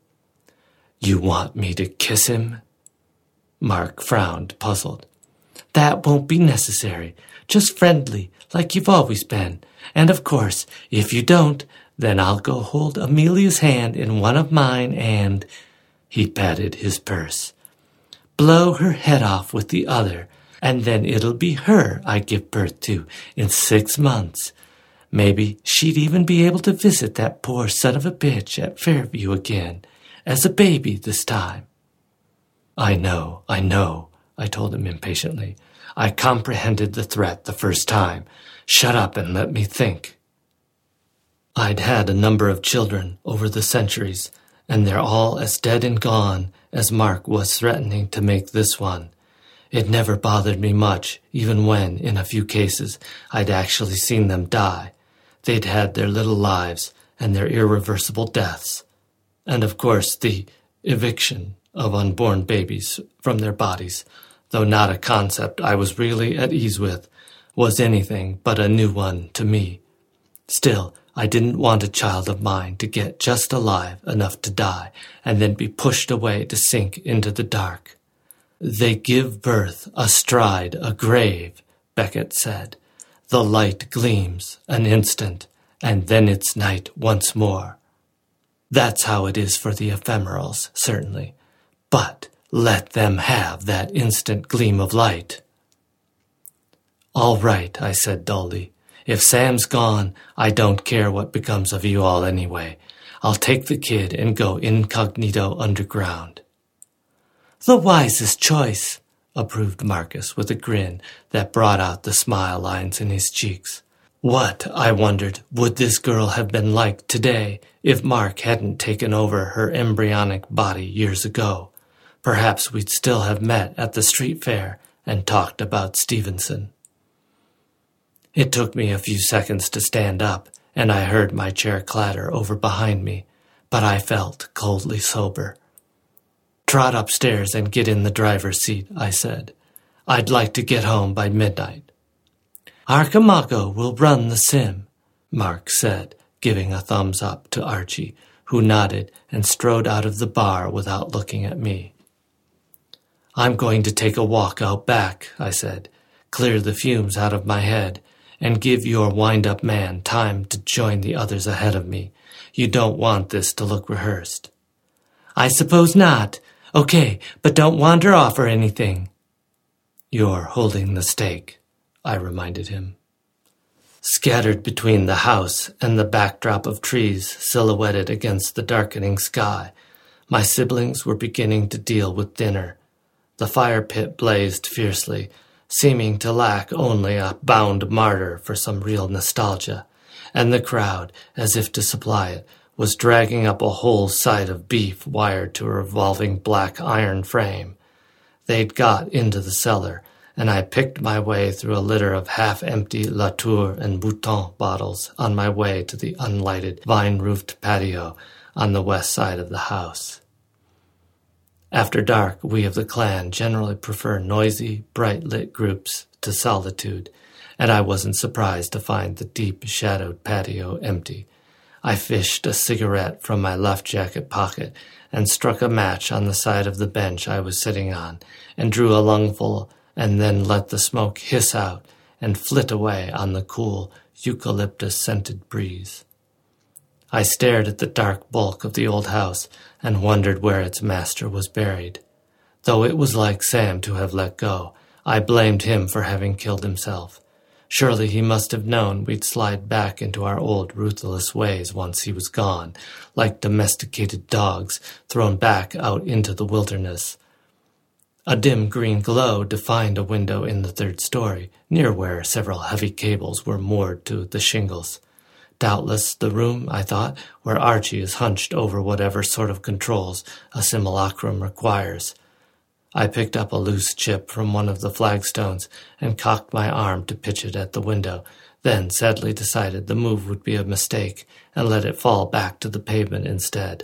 You want me to kiss him? Mark frowned, puzzled. That won't be necessary. Just friendly, like you've always been. And of course, if you don't, then I'll go hold Amelia's hand in one of mine and— he patted his purse. Blow her head off with the other, and then it'll be her I give birth to in six months. Maybe she'd even be able to visit that poor son of a bitch at Fairview again, as a baby this time. I know, I know, I told him impatiently. I comprehended the threat the first time. Shut up and let me think. I'd had a number of children over the centuries, and they're all as dead and gone as Mark was threatening to make this one. It never bothered me much, even when, in a few cases, I'd actually seen them die. They'd had their little lives and their irreversible deaths. And of course the eviction of unborn babies from their bodies, though not a concept I was really at ease with, was anything but a new one to me. Still, I didn't want a child of mine to get just alive enough to die and then be pushed away to sink into the dark. They give birth astride a grave, Beckett said. The light gleams an instant, and then it's night once more. That's how it is for the ephemerals, certainly. But let them have that instant gleam of light. All right, I said dully. If Sam's gone, I don't care what becomes of you all anyway. I'll take the kid and go incognito underground. The wisest choice, approved Marcus with a grin that brought out the smile lines in his cheeks. What, I wondered, would this girl have been like today if Mark hadn't taken over her embryonic body years ago? Perhaps we'd still have met at the street fair and talked about Stevenson. It took me a few seconds to stand up, and I heard my chair clatter over behind me, but I felt coldly sober. Trot upstairs and get in the driver's seat, I said. I'd like to get home by midnight. Archimago will run the sim, Mark said, giving a thumbs up to Archie, who nodded and strode out of the bar without looking at me. I'm going to take a walk out back, I said, clear the fumes out of my head, and give your wind-up man time to join the others ahead of me. You don't want this to look rehearsed. I suppose not. Okay, but don't wander off or anything. You're holding the stake, I reminded him. Scattered between the house and the backdrop of trees silhouetted against the darkening sky, my siblings were beginning to deal with dinner. The fire pit blazed fiercely, seeming to lack only a bound martyr for some real nostalgia, and the crowd, as if to supply it, was dragging up a whole side of beef wired to a revolving black iron frame. They'd got into the cellar, and I picked my way through a litter of half-empty Latour and Bouton bottles on my way to the unlighted, vine-roofed patio on the west side of the house. After dark, we of the clan generally prefer noisy, bright-lit groups to solitude, and I wasn't surprised to find the deep-shadowed patio empty. I fished a cigarette from my left jacket pocket and struck a match on the side of the bench I was sitting on, and drew a lungful and then let the smoke hiss out and flit away on the cool, eucalyptus-scented breeze. I stared at the dark bulk of the old house and wondered where its master was buried. Though it was like Sam to have let go, I blamed him for having killed himself. Surely he must have known we'd slide back into our old ruthless ways once he was gone, like domesticated dogs thrown back out into the wilderness. A dim green glow defined a window in the third story, near where several heavy cables were moored to the shingles. Doubtless the room, I thought, where Archie is hunched over whatever sort of controls a simulacrum requires. I picked up a loose chip from one of the flagstones and cocked my arm to pitch it at the window, then sadly decided the move would be a mistake and let it fall back to the pavement instead.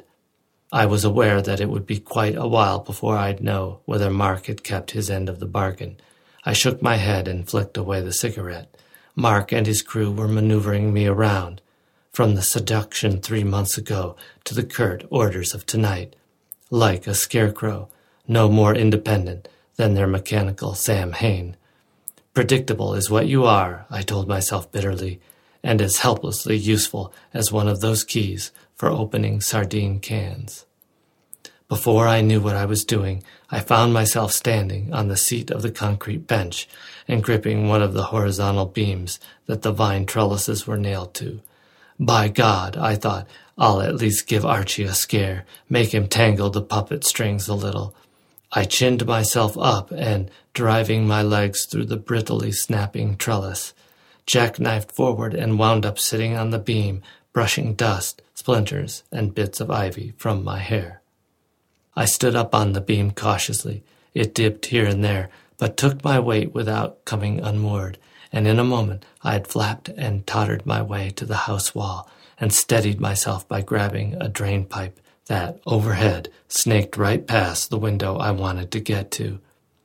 I was aware that it would be quite a while before I'd know whether Mark had kept his end of the bargain. I shook my head and flicked away the cigarette. Mark and his crew were maneuvering me around, from the seduction three months ago to the curt orders of tonight, like a scarecrow, no more independent than their mechanical Sam Hain. Predictable is what you are, I told myself bitterly, and as helplessly useful as one of those keys for opening sardine cans. Before I knew what I was doing, I found myself standing on the seat of the concrete bench and gripping one of the horizontal beams that the vine trellises were nailed to. By God, I thought, I'll at least give Archie a scare, make him tangle the puppet strings a little. I chinned myself up and, driving my legs through the brittly snapping trellis, jackknifed forward and wound up sitting on the beam, brushing dust, splinters, and bits of ivy from my hair. I stood up on the beam cautiously. It dipped here and there, but took my weight without coming unmoored, and in a moment I had flapped and tottered my way to the house wall and steadied myself by grabbing a drain pipe that, overhead, snaked right past the window I wanted to get to.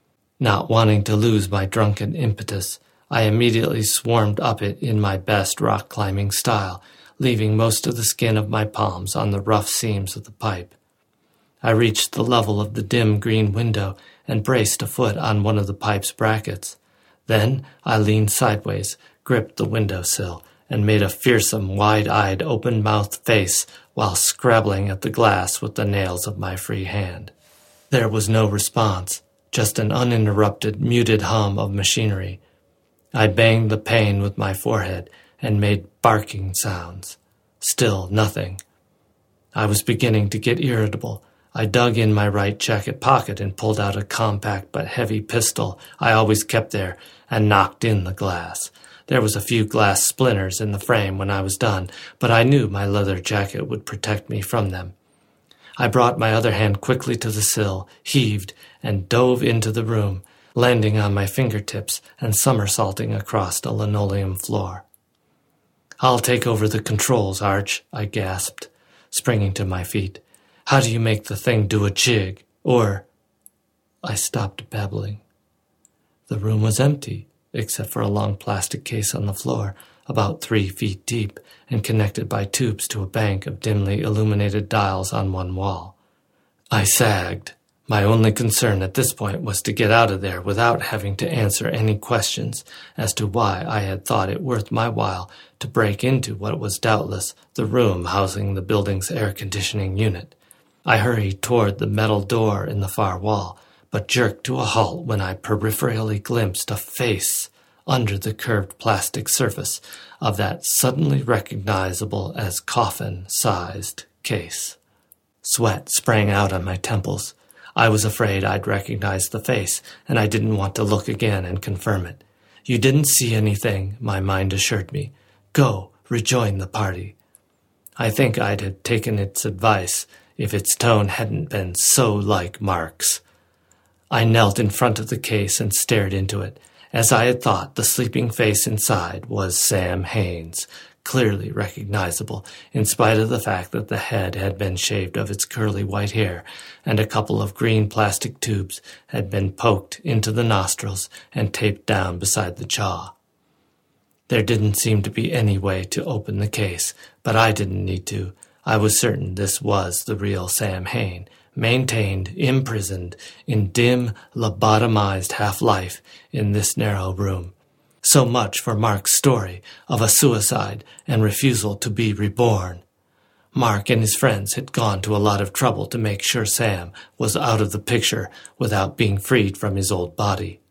Not wanting to lose my drunken impetus, I immediately swarmed up it in my best rock-climbing style, leaving most of the skin of my palms on the rough seams of the pipe. I reached the level of the dim green window and braced a foot on one of the pipe's brackets. Then I leaned sideways, gripped the windowsill, and made a fearsome, wide-eyed, open-mouthed face while scrabbling at the glass with the nails of my free hand. There was no response, just an uninterrupted, muted hum of machinery. I banged the pane with my forehead and made barking sounds. Still nothing. I was beginning to get irritable. I dug in my right jacket pocket and pulled out a compact but heavy pistol I always kept there and knocked in the glass. There was a few glass splinters in the frame when I was done, but I knew my leather jacket would protect me from them. I brought my other hand quickly to the sill, heaved, and dove into the room, landing on my fingertips and somersaulting across the linoleum floor. "I'll take over the controls, Arch," I gasped, springing to my feet. "How do you make the thing do a jig? Or—" I stopped babbling. The room was empty, except for a long plastic case on the floor, about three feet deep, and connected by tubes to a bank of dimly illuminated dials on one wall. I sagged. My only concern at this point was to get out of there without having to answer any questions as to why I had thought it worth my while to break into what was doubtless the room housing the building's air conditioning unit. I hurried toward the metal door in the far wall, but jerked to a halt when I peripherally glimpsed a face under the curved plastic surface of that suddenly recognizable as coffin-sized case. Sweat sprang out on my temples. I was afraid I'd recognize the face, and I didn't want to look again and confirm it. "You didn't see anything," my mind assured me. "Go, rejoin the party." I think I'd have taken its advice if its tone hadn't been so like Mark's. I knelt in front of the case and stared into it. As I had thought, the sleeping face inside was Sam Hain's, clearly recognizable, in spite of the fact that the head had been shaved of its curly white hair, and a couple of green plastic tubes had been poked into the nostrils and taped down beside the jaw. There didn't seem to be any way to open the case, but I didn't need to. I was certain this was the real Sam Hain, maintained, imprisoned, in dim, lobotomized half-life in this narrow room. So much for Mark's story of a suicide and refusal to be reborn. Mark and his friends had gone to a lot of trouble to make sure Sam was out of the picture without being freed from his old body.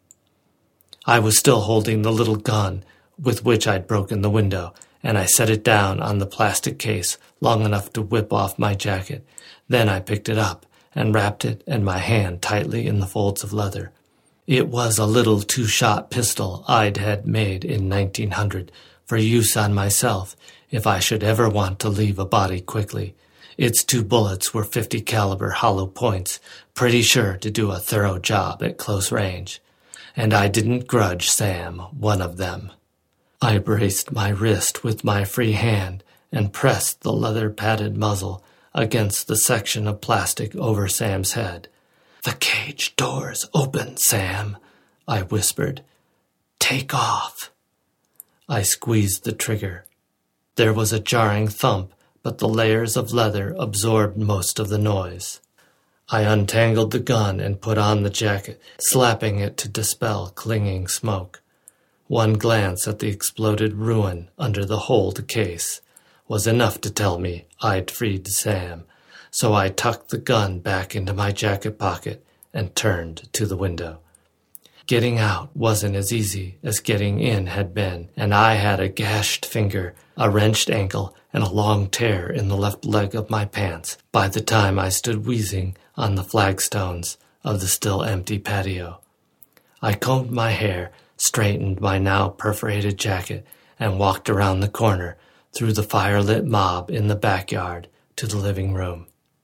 I was still holding the little gun with which I'd broken the window, and I set it down on the plastic case long enough to whip off my jacket. Then I picked it up and wrapped it and my hand tightly in the folds of leather. It was a little two-shot pistol I'd had made in nineteen hundred for use on myself if I should ever want to leave a body quickly. Its two bullets were fifty caliber hollow points, pretty sure to do a thorough job at close range, and I didn't grudge Sam one of them. I braced my wrist with my free hand and pressed the leather-padded muzzle against the section of plastic over Sam's head. "The cage door's open, Sam," I whispered. "Take off." I squeezed the trigger. There was a jarring thump, but the layers of leather absorbed most of the noise. I untangled the gun and put on the jacket, slapping it to dispel clinging smoke. One glance at the exploded ruin under the holed case was enough to tell me I'd freed Sam, so I tucked the gun back into my jacket pocket and turned to the window. Getting out wasn't as easy as getting in had been, and I had a gashed finger, a wrenched ankle, and a long tear in the left leg of my pants by the time I stood wheezing on the flagstones of the still empty patio. I combed my hair, straightened my now perforated jacket, and walked around the corner through the fire-lit mob in the backyard to the living room.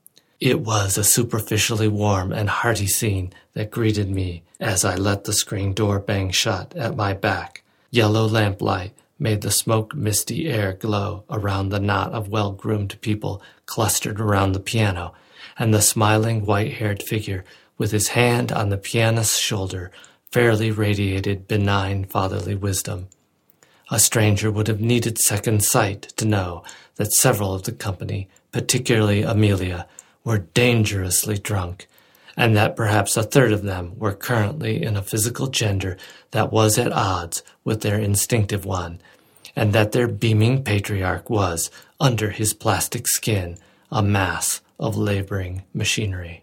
It was a superficially warm and hearty scene that greeted me as I let the screen door bang shut at my back. Yellow lamplight made the smoke-misty air glow around the knot of well-groomed people clustered around the piano, and the smiling white-haired figure with his hand on the pianist's shoulder fairly radiated benign fatherly wisdom. A stranger would have needed second sight to know that several of the company, particularly Amelia, were dangerously drunk, and that perhaps a third of them were currently in a physical gender that was at odds with their instinctive one, and that their beaming patriarch was, under his plastic skin, a mass of laboring machinery.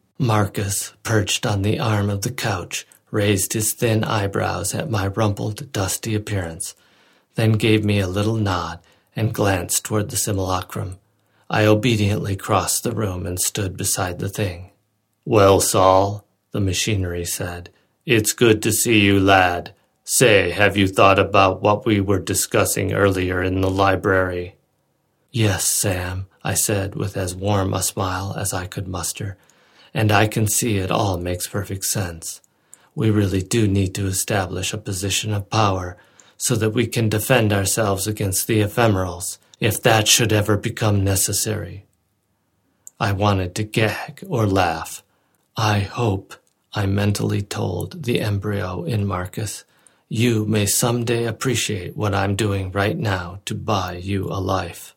Marcus, perched on the arm of the couch, raised his thin eyebrows at my rumpled, dusty appearance, then gave me a little nod and glanced toward the simulacrum. I obediently crossed the room and stood beside the thing. "Well, Saul," the machinery said, "it's good to see you, lad. Say, have you thought about what we were discussing earlier in the library?" "Yes, Sam," I said with as warm a smile as I could muster, "and I can see it all makes perfect sense. We really do need to establish a position of power so that we can defend ourselves against the ephemerals, if that should ever become necessary." I wanted to gag or laugh. "I hope," I mentally told the embryo in Marcus, "you may someday appreciate what I'm doing right now to buy you a life."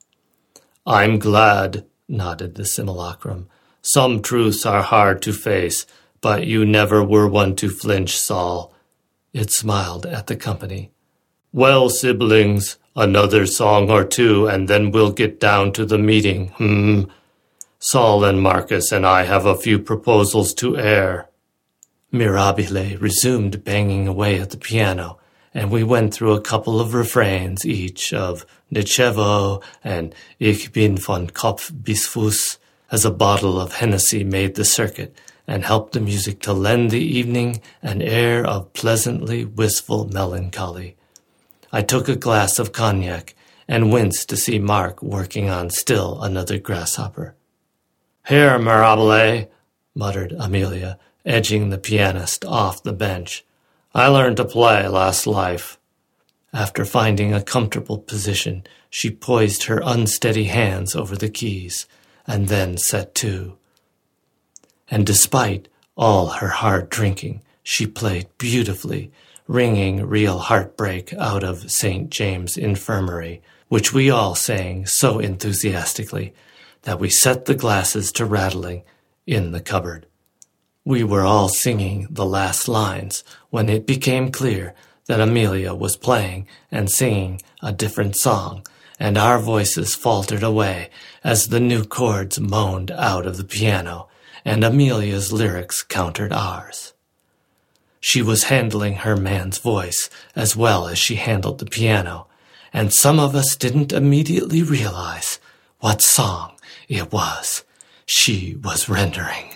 "I'm glad," nodded the simulacrum. "Some truths are hard to face, but you never were one to flinch, Saul." It smiled at the company. "Well, siblings, another song or two, and then we'll get down to the meeting, hmm? Saul and Marcus and I have a few proposals to air." Mirabile resumed banging away at the piano, and we went through a couple of refrains each of Nichevo and Ich bin von Kopf bis Fuß as a bottle of Hennessy made the circuit and helped the music to lend the evening an air of pleasantly wistful melancholy. I took a glass of cognac and winced to see Mark working on still another grasshopper. "Here, Mirabile," muttered Amelia, edging the pianist off the bench. "I learned to play last life." After finding a comfortable position, she poised her unsteady hands over the keys, and then set to. And despite all her hard drinking, she played beautifully, wringing real heartbreak out of Saint James Infirmary, which we all sang so enthusiastically that we set the glasses to rattling in the cupboard. We were all singing the last lines when it became clear that Amelia was playing and singing a different song, and our voices faltered away as the new chords moaned out of the piano, and Amelia's lyrics countered ours. She was handling her man's voice as well as she handled the piano, and some of us didn't immediately realize what song it was she was rendering.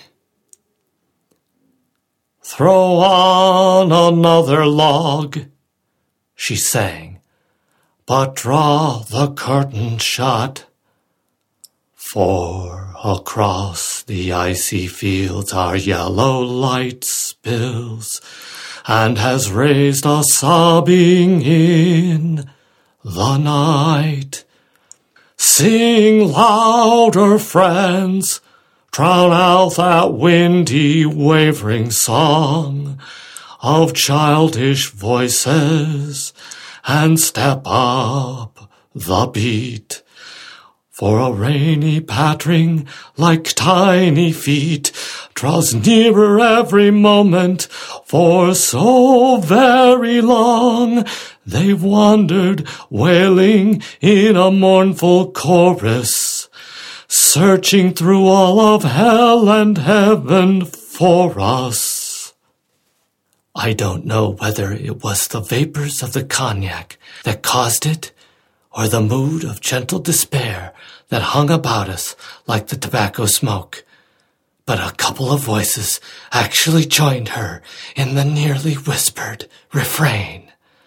"Throw on another log," she sang, "but draw the curtain shut. For across the icy fields our yellow light spills, and has raised a sobbing in the night. Sing louder, friends, drown out that windy, wavering song of childish voices, and step up the beat. For a rainy pattering like tiny feet draws nearer every moment, for so very long they've wandered, wailing in a mournful chorus, searching through all of hell and heaven for us. I don't know whether it was the vapors of the cognac that caused it, or the mood of gentle despair that hung about us like the tobacco smoke, but a couple of voices actually joined her in the nearly whispered refrain.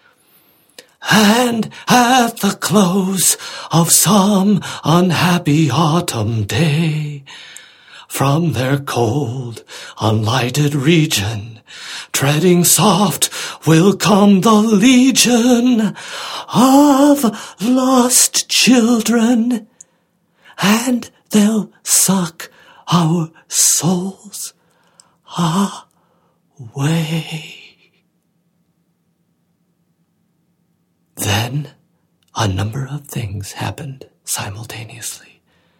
And at the close of some unhappy autumn day, from their cold, unlighted region, treading soft, will come the legion of lost children, and they'll suck our souls away. Then a number of things happened simultaneously.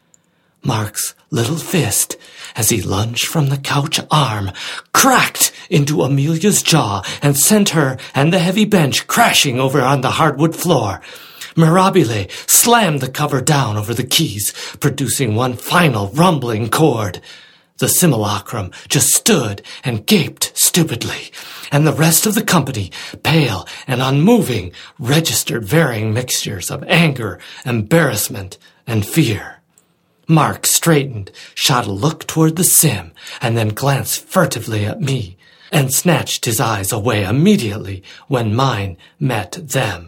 Mark's little fist, as he lunged from the couch arm, cracked into Amelia's jaw and sent her and the heavy bench crashing over on the hardwood floor. Mirabile slammed the cover down over the keys, producing one final rumbling chord. The simulacrum just stood and gaped stupidly, and the rest of the company, pale and unmoving, registered varying mixtures of anger, embarrassment, and fear. Mark straightened, shot a look toward the sim, and then glanced furtively at me, and snatched his eyes away immediately when mine met them.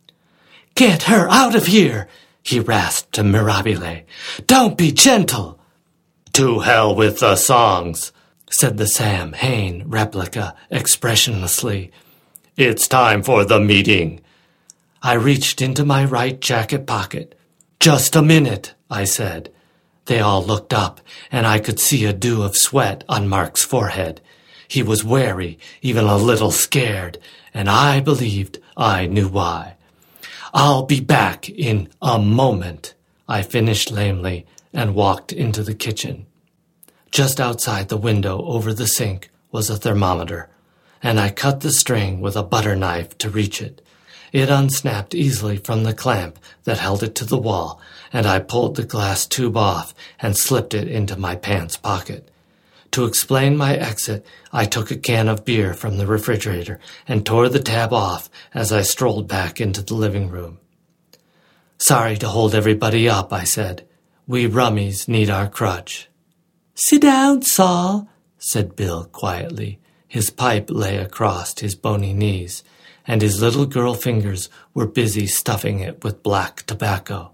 "Get her out of here," he rasped to Mirabile. "Don't be gentle." "To hell with the songs," said the Sam Hain replica expressionlessly. "It's time for the meeting." I reached into my right jacket pocket. "Just a minute," I said. They all looked up, and I could see a dew of sweat on Mark's forehead. He was wary, even a little scared, and I believed I knew why. "I'll be back in a moment," I finished lamely and walked into the kitchen. Just outside the window over the sink was a thermometer, and I cut the string with a butter knife to reach it. It unsnapped easily from the clamp that held it to the wall, and I pulled the glass tube off and slipped it into my pants pocket. To explain my exit, I took a can of beer from the refrigerator and tore the tab off as I strolled back into the living room. "Sorry to hold everybody up," I said. "We rummies need our crutch." "Sit down, Saul," said Bill quietly. His pipe lay across his bony knees, and his little girl fingers were busy stuffing it with black tobacco.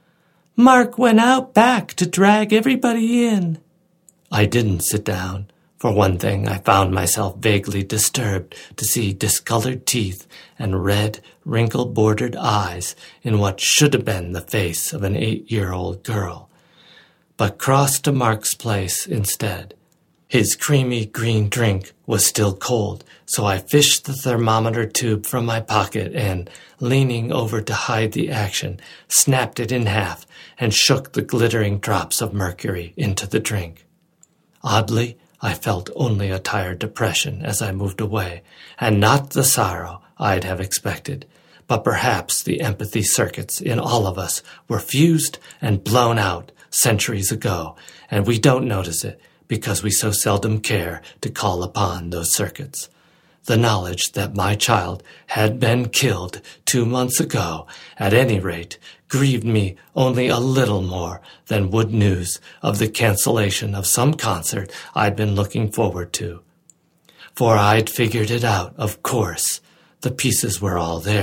"Mark went out back to drag everybody in." I didn't sit down. For one thing, I found myself vaguely disturbed to see discolored teeth and red, wrinkle-bordered eyes in what should have been the face of an eight-year-old girl, but crossed to Mark's place instead. His creamy green drink was still cold, so I fished the thermometer tube from my pocket and, leaning over to hide the action, snapped it in half and shook the glittering drops of mercury into the drink. Oddly, I felt only a tired depression as I moved away, and not the sorrow I'd have expected, but perhaps the empathy circuits in all of us were fused and blown out centuries ago, and we don't notice it because we so seldom care to call upon those circuits. The knowledge that my child had been killed two months ago, at any rate, grieved me only a little more than would news of the cancellation of some concert I'd been looking forward to. For I'd figured it out, of course. The pieces were all there,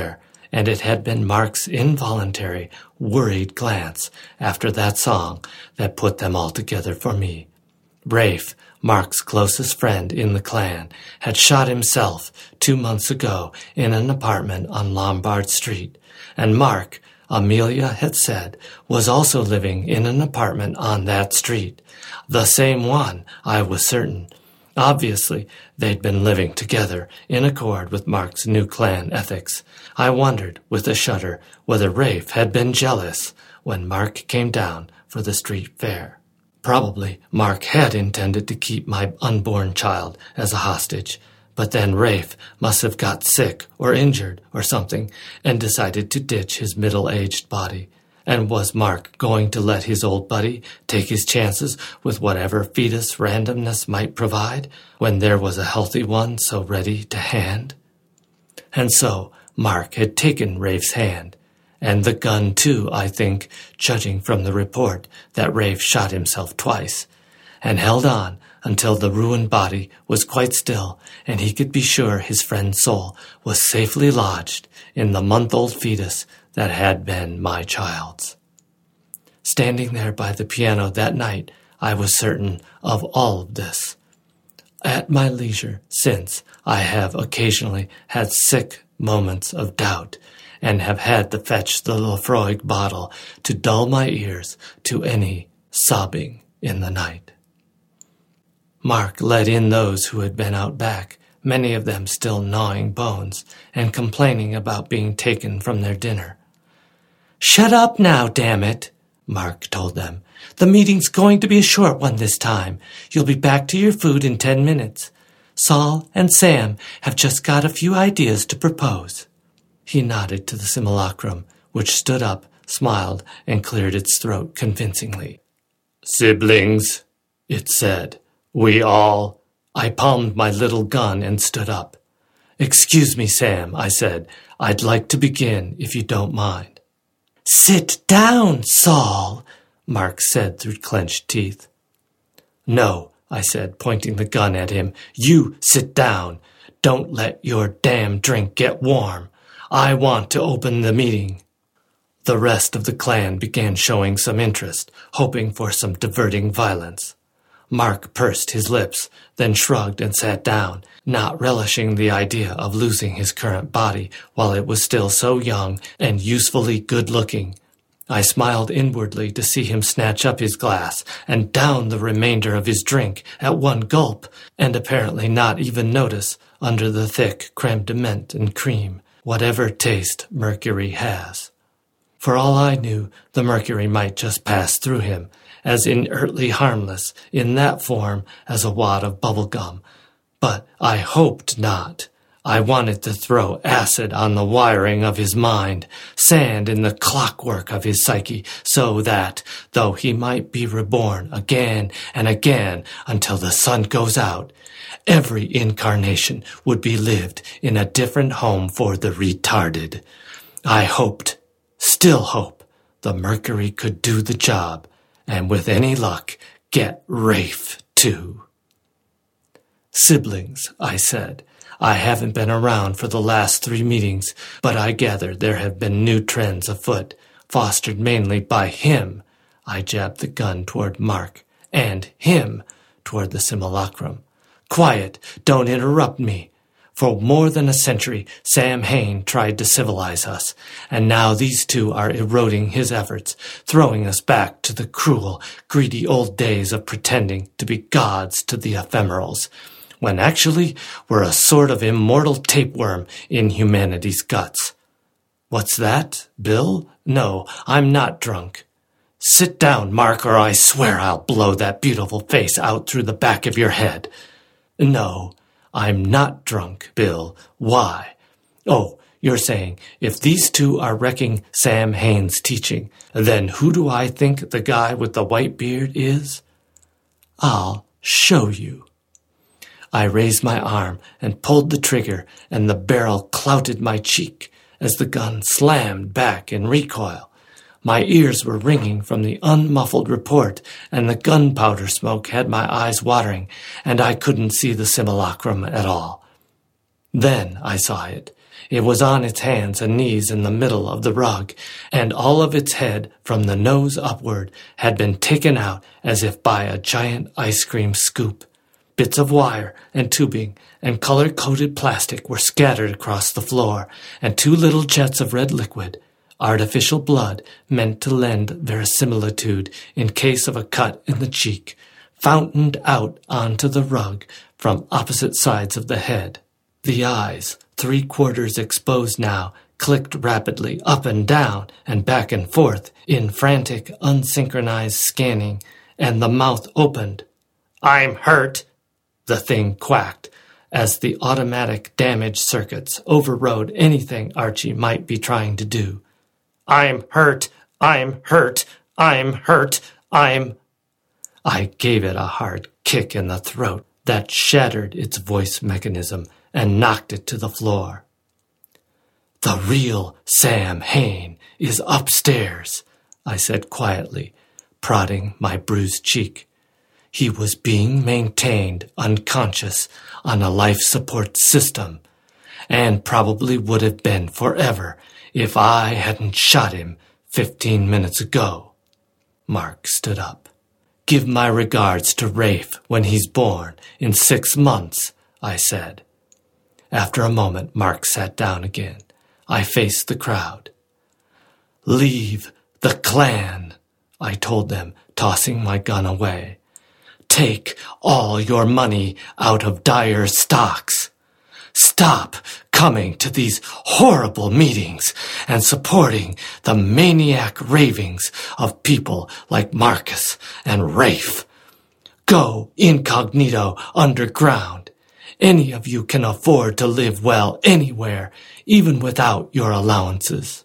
and it had been Mark's involuntary, worried glance after that song that put them all together for me. Rafe, Mark's closest friend in the clan, had shot himself two months ago in an apartment on Lombard Street, and Mark, Amelia had said, was also living in an apartment on that street. The same one, I was certain. Obviously, they'd been living together in accord with Mark's new clan ethics. I wondered, with a shudder, whether Rafe had been jealous when Mark came down for the street fair. Probably Mark had intended to keep my unborn child as a hostage, but then Rafe must have got sick or injured or something and decided to ditch his middle-aged body. And was Mark going to let his old buddy take his chances with whatever fetus randomness might provide when there was a healthy one so ready to hand? And so Mark had taken Rafe's hand, and the gun too, I think, judging from the report that Rafe shot himself twice, and held on until the ruined body was quite still and he could be sure his friend's soul was safely lodged in the month-old fetus that had been my child's. Standing there by the piano that night, I was certain of all of this. At my leisure since, I have occasionally had sick moments of doubt, and have had to fetch the Laphroaig bottle to dull my ears to any sobbing in the night. Mark let in those who had been out back, many of them still gnawing bones and complaining about being taken from their dinner. "Shut up now, damn it," Mark told them. "The meeting's going to be a short one this time. You'll be back to your food in ten minutes. Saul and Sam have just got a few ideas to propose." He nodded to the simulacrum, which stood up, smiled, and cleared its throat convincingly. "Siblings," it said, "we all—" I palmed my little gun and stood up. "Excuse me, Sam," I said. "I'd like to begin, if you don't mind." "Sit down, Saul," Mark said through clenched teeth. "No," I said, pointing the gun at him. "You sit down. Don't let your damn drink get warm. I want to open the meeting." The rest of the clan began showing some interest, hoping for some diverting violence. Mark pursed his lips, then shrugged and sat down, not relishing the idea of losing his current body while it was still so young and usefully good-looking. I smiled inwardly to see him snatch up his glass and down the remainder of his drink at one gulp, and apparently not even notice, under the thick creme de menthe and cream, whatever taste mercury has. For all I knew, the mercury might just pass through him, as inertly harmless in that form as a wad of bubble gum. But I hoped not. I wanted to throw acid on the wiring of his mind, sand in the clockwork of his psyche, so that, though he might be reborn again and again until the sun goes out, every incarnation would be lived in a different home for the retarded. I hoped, still hope, the mercury could do the job, and with any luck, get Rafe, too. "Siblings," I said, "I haven't been around for the last three meetings, but I gather there have been new trends afoot, fostered mainly by him," I jabbed the gun toward Mark, "and him," toward the simulacrum. "Quiet, don't interrupt me. For more than a century, Sam Hain tried to civilize us, and now these two are eroding his efforts, throwing us back to the cruel, greedy old days of pretending to be gods to the ephemerals, when actually we're a sort of immortal tapeworm in humanity's guts. What's that, Bill? No, I'm not drunk. Sit down, Mark, or I swear I'll blow that beautiful face out through the back of your head. No, I'm not drunk, Bill. Why? Oh, you're saying, if these two are wrecking Sam Hain's teaching, then who do I think the guy with the white beard is? I'll show you. I raised my arm and pulled the trigger, and the barrel clouted my cheek as the gun slammed back in recoil. My ears were ringing from the unmuffled report, and the gunpowder smoke had my eyes watering, and I couldn't see the simulacrum at all. Then I saw it. It was on its hands and knees in the middle of the rug, and all of its head, from the nose upward, had been taken out as if by a giant ice cream scoop. Bits of wire and tubing and color-coded plastic were scattered across the floor, and two little jets of red liquid, artificial blood meant to lend verisimilitude in case of a cut in the cheek, fountained out onto the rug from opposite sides of the head. The eyes, three quarters exposed now, clicked rapidly up and down and back and forth in frantic, unsynchronized scanning, and the mouth opened. "I'm hurt," the thing quacked, as the automatic damage circuits overrode anything Archie might be trying to do. "I'm hurt, I'm hurt, I'm hurt, I'm—" I gave it a hard kick in the throat that shattered its voice mechanism and knocked it to the floor. "The real Sam Hain is upstairs," I said quietly, prodding my bruised cheek. He was being maintained unconscious on a life support system, and probably would have been forever if I hadn't shot him fifteen minutes ago. Mark stood up. "Give my regards to Rafe when he's born in six months, I said. After a moment, Mark sat down again. I faced the crowd. "Leave the clan," I told them, tossing my gun away. "Take all your money out of Dyer stocks. Stop coming to these horrible meetings and supporting the maniac ravings of people like Marcus and Rafe. Go incognito underground. Any of you can afford to live well anywhere, even without your allowances."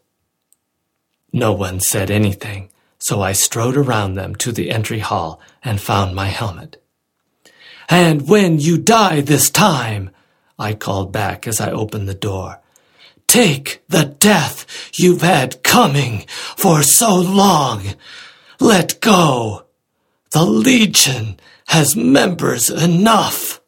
No one said anything, so I strode around them to the entry hall and found my helmet. "And when you die this time," I called back as I opened the door, "take the death you've had coming for so long. Let go. The Legion has members enough."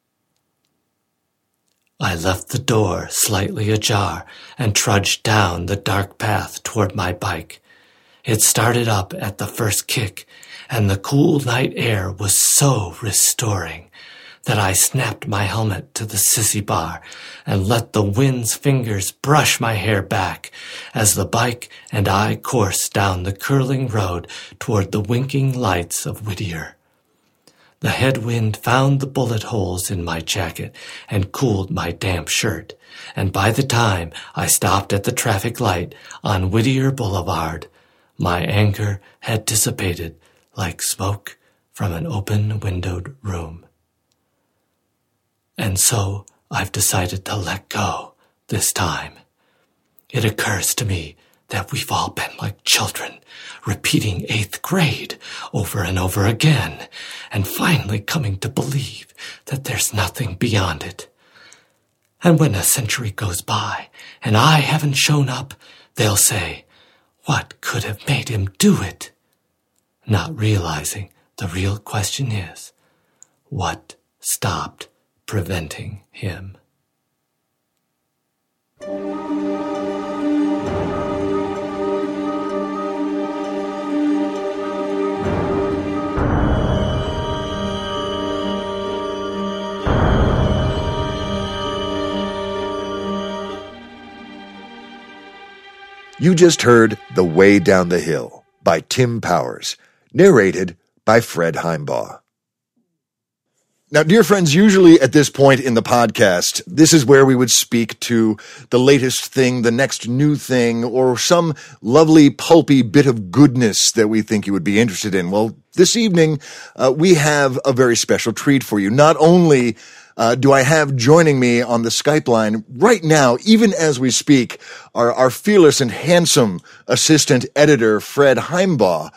I left the door slightly ajar and trudged down the dark path toward my bike. It started up at the first kick, and the cool night air was so restoring that I snapped my helmet to the sissy bar and let the wind's fingers brush my hair back as the bike and I coursed down the curling road toward the winking lights of Whittier. The headwind found the bullet holes in my jacket and cooled my damp shirt, and by the time I stopped at the traffic light on Whittier Boulevard, my anger had dissipated like smoke from an open-windowed room. And so I've decided to let go this time. It occurs to me that we've all been like children, repeating eighth grade over and over again, and finally coming to believe that there's nothing beyond it. And when a century goes by and I haven't shown up, they'll say, "What could have made him do it?" Not realizing the real question is, what stopped preventing him? You just heard The Way Down the Hill by Tim Powers, narrated by Fred Heimbaugh. Now, dear friends, usually at this point in the podcast, this is where we would speak to the latest thing, the next new thing, or some lovely, pulpy bit of goodness that we think you would be interested in. Well, this evening, uh, we have a very special treat for you. Not only Uh, do I have joining me on the Skype line right now, even as we speak, our, our fearless and handsome assistant editor, Fred Heimbaugh.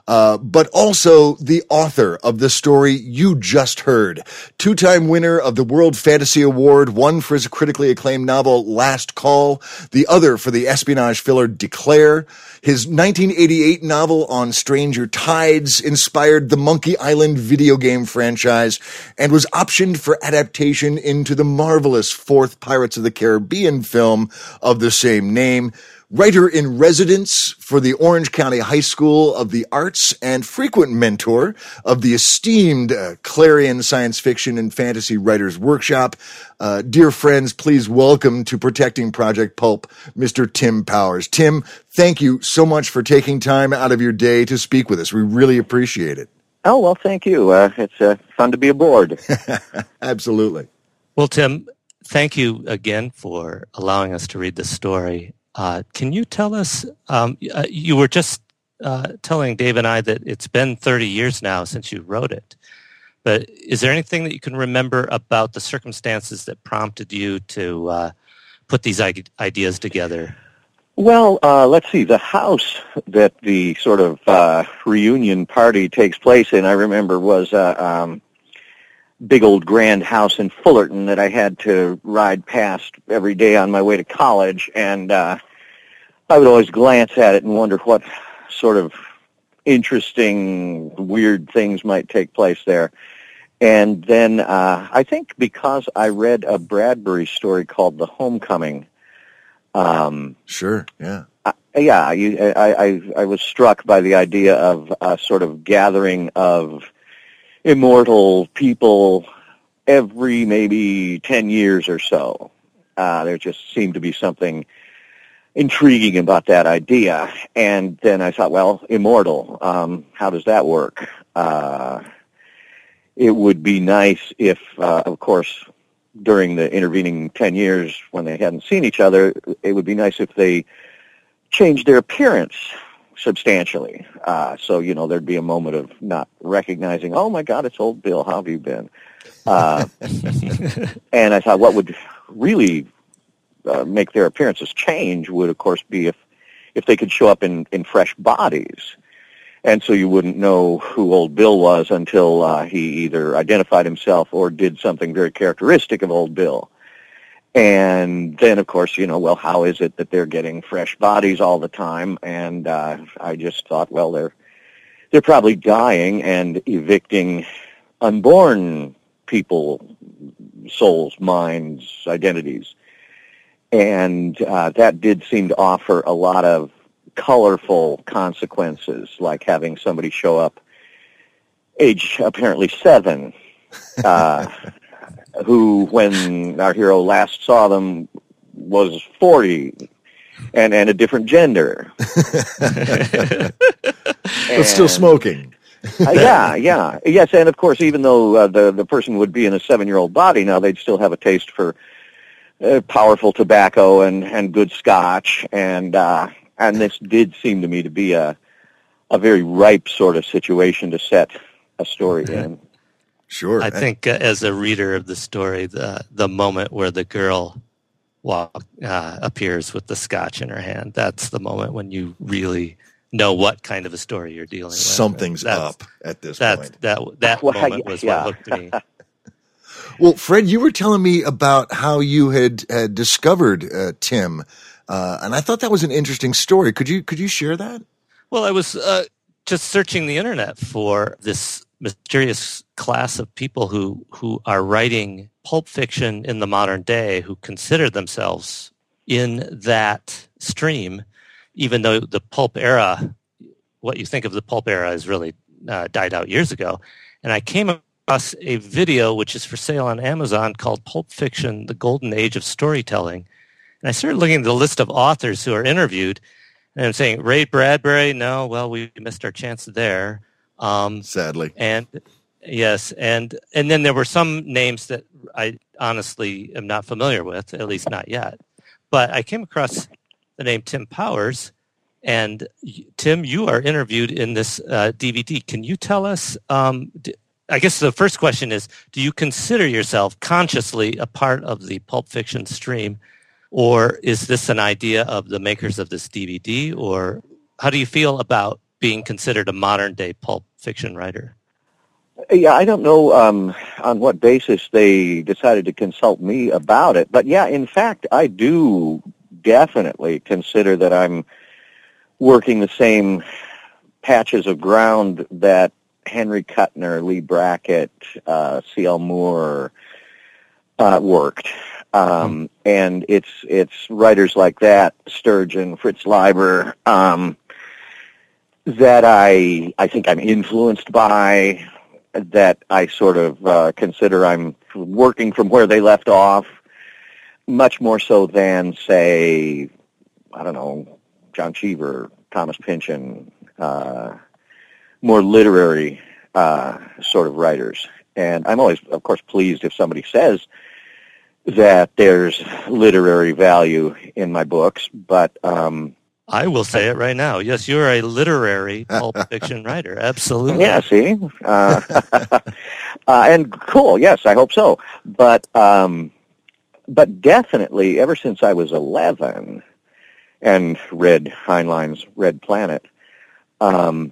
uh, but also the author of the story you just heard. Two-time winner of the World Fantasy Award, one for his critically acclaimed novel Last Call, the other for the espionage thriller Declare. His nineteen eighty-eight novel On Stranger Tides inspired the Monkey Island video game franchise and was optioned for adaptation into the marvelous fourth Pirates of the Caribbean film of the same name. Writer-in-residence for the Orange County High School of the Arts and frequent mentor of the esteemed uh, Clarion Science Fiction and Fantasy Writers Workshop. Uh, dear friends, please welcome to Protecting Project Pulp, Mister Tim Powers. Tim, thank you so much for taking time out of your day to speak with us. We really appreciate it. Oh, well, thank you. Uh, it's uh, fun to be aboard. Absolutely. Well, Tim, thank you again for allowing us to read the story. Uh, can you tell us, um, uh, you were just uh, telling Dave and I that it's been thirty years now since you wrote it, but is there anything that you can remember about the circumstances that prompted you to uh, put these I- ideas together? Well, uh, let's see. The house that the sort of uh, reunion party takes place in, I remember, was a um, big old grand house in Fullerton that I had to ride past every day on my way to college, and uh, I would always glance at it and wonder what sort of interesting, weird things might take place there. And then uh, I think because I read a Bradbury story called The Homecoming. Um, sure, yeah. I, yeah, you, I, I, I was struck by the idea of a sort of gathering of immortal people every maybe ten years or so. Uh, there just seemed to be something intriguing about that idea. And then I thought, well, immortal, um, how does that work? Uh, it would be nice if, uh, of course, during the intervening ten years when they hadn't seen each other, it would be nice if they changed their appearance substantially. Uh, so, you know, there'd be a moment of not recognizing, oh, my God, it's old Bill. How have you been? Uh, and I thought what would really uh, make their appearances change would, of course, be if, if they could show up in, in fresh bodies. And so you wouldn't know who old Bill was until uh, he either identified himself or did something very characteristic of old Bill. And then, of course, you know, well, how is it that they're getting fresh bodies all the time? And uh, I just thought, well, they're they're probably dying and evicting unborn people, souls, minds, identities. And uh, that did seem to offer a lot of colorful consequences, like having somebody show up, age apparently seven, uh, who, when our hero last saw them, was forty, and, and a different gender. But still smoking. uh, yeah, yeah. Yes, and of course, even though uh, the, the person would be in a seven-year-old body now, they'd still have a taste for uh, powerful tobacco and, and good scotch, and uh, and this did seem to me to be a, a very ripe sort of situation to set a story in. Sure. I think uh, as a reader of the story, the the moment where the girl walk, uh, appears with the scotch in her hand, that's the moment when you really know what kind of a story you're dealing with. Something's up at this that's, point. That that well, moment was yeah. what hooked me. Well, Fred, you were telling me about how you had, had discovered uh, Tim, uh, and I thought that was an interesting story. Could you could you share that? Well, I was uh, just searching the internet for this mysterious class of people who, who are writing pulp fiction in the modern day, who consider themselves in that stream, even though the pulp era, what you think of the pulp era, is really uh, died out years ago. And I came across a video which is for sale on Amazon called Pulp Fiction, The Golden Age of Storytelling. And I started looking at the list of authors who are interviewed, and I'm saying, Ray Bradbury, no, well, we missed our chance there. Um, Sadly. And yes, and and then there were some names that I honestly am not familiar with, at least not yet. But I came across the name Tim Powers, and Tim, you are interviewed in this uh, D V D. Can you tell us, um, d- I guess the first question is, do you consider yourself consciously a part of the Pulp Fiction stream, or is this an idea of the makers of this D V D, or how do you feel about being considered a modern-day pulp fiction writer? Yeah, I don't know um, on what basis they decided to consult me about it, but yeah, in fact, I do definitely consider that I'm working the same patches of ground that Henry Kuttner, Lee Brackett, uh, C L Moore uh, worked. Um, mm. And it's it's writers like that, Sturgeon, Fritz Leiber, um, that I I think I'm influenced by, that I sort of uh, consider I'm working from where they left off, much more so than, say, I don't know, John Cheever, Thomas Pynchon, uh, more literary uh, sort of writers. And I'm always, of course, pleased if somebody says that there's literary value in my books, but um, I will say it right now. Yes, you're a literary pulp fiction writer. Absolutely. Yeah, see? Uh, uh, and cool, yes, I hope so. But um, but definitely, ever since I was eleven and read Heinlein's Red Planet, um,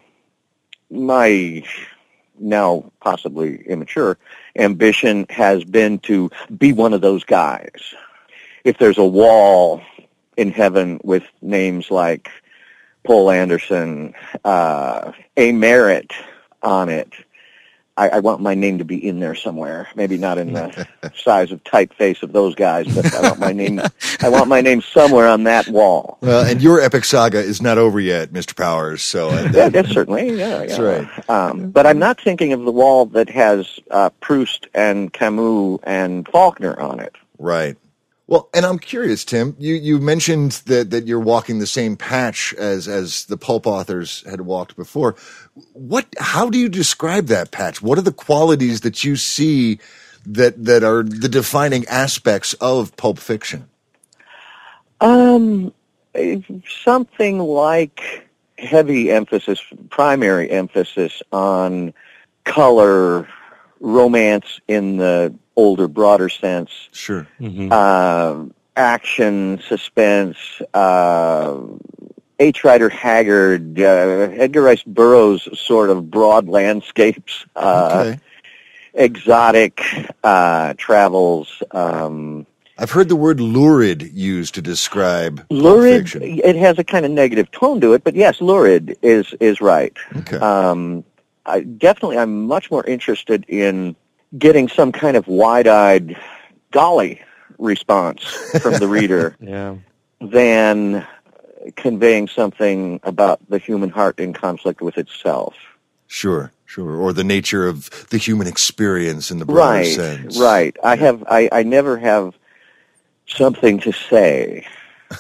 my now possibly immature ambition has been to be one of those guys. If there's a wall in heaven with names like Poul Anderson, uh, A. Merritt on it, I, I want my name to be in there somewhere. Maybe not in the size of typeface of those guys, but I want my name. I want my name somewhere on that wall. Well, and your epic saga is not over yet, Mister Powers. So uh, yeah, that's certainly yeah. That's yeah. right. Um, but I'm not thinking of the wall that has uh, Proust and Camus and Faulkner on it. Right. Well, and I'm curious, Tim, you, you mentioned that, that you're walking the same patch as, as the pulp authors had walked before. What, how do you describe that patch? What are the qualities that you see that, that are the defining aspects of pulp fiction? Um, something like heavy emphasis, primary emphasis on color, romance in the older, broader sense. Sure. Mm-hmm. Uh, action, suspense, uh, H. Rider Haggard, uh, Edgar Rice Burroughs sort of broad landscapes, uh, okay. exotic uh, travels. Um, I've heard the word lurid used to describe lurid. fiction. It has a kind of negative tone to it, but yes, lurid is is right. Okay. Um, I definitely, I'm much more interested in getting some kind of wide-eyed golly response from the reader yeah. than conveying something about the human heart in conflict with itself. Sure, sure. Or the nature of the human experience in the broader right, sense. Right, I have. I, I never have something to say.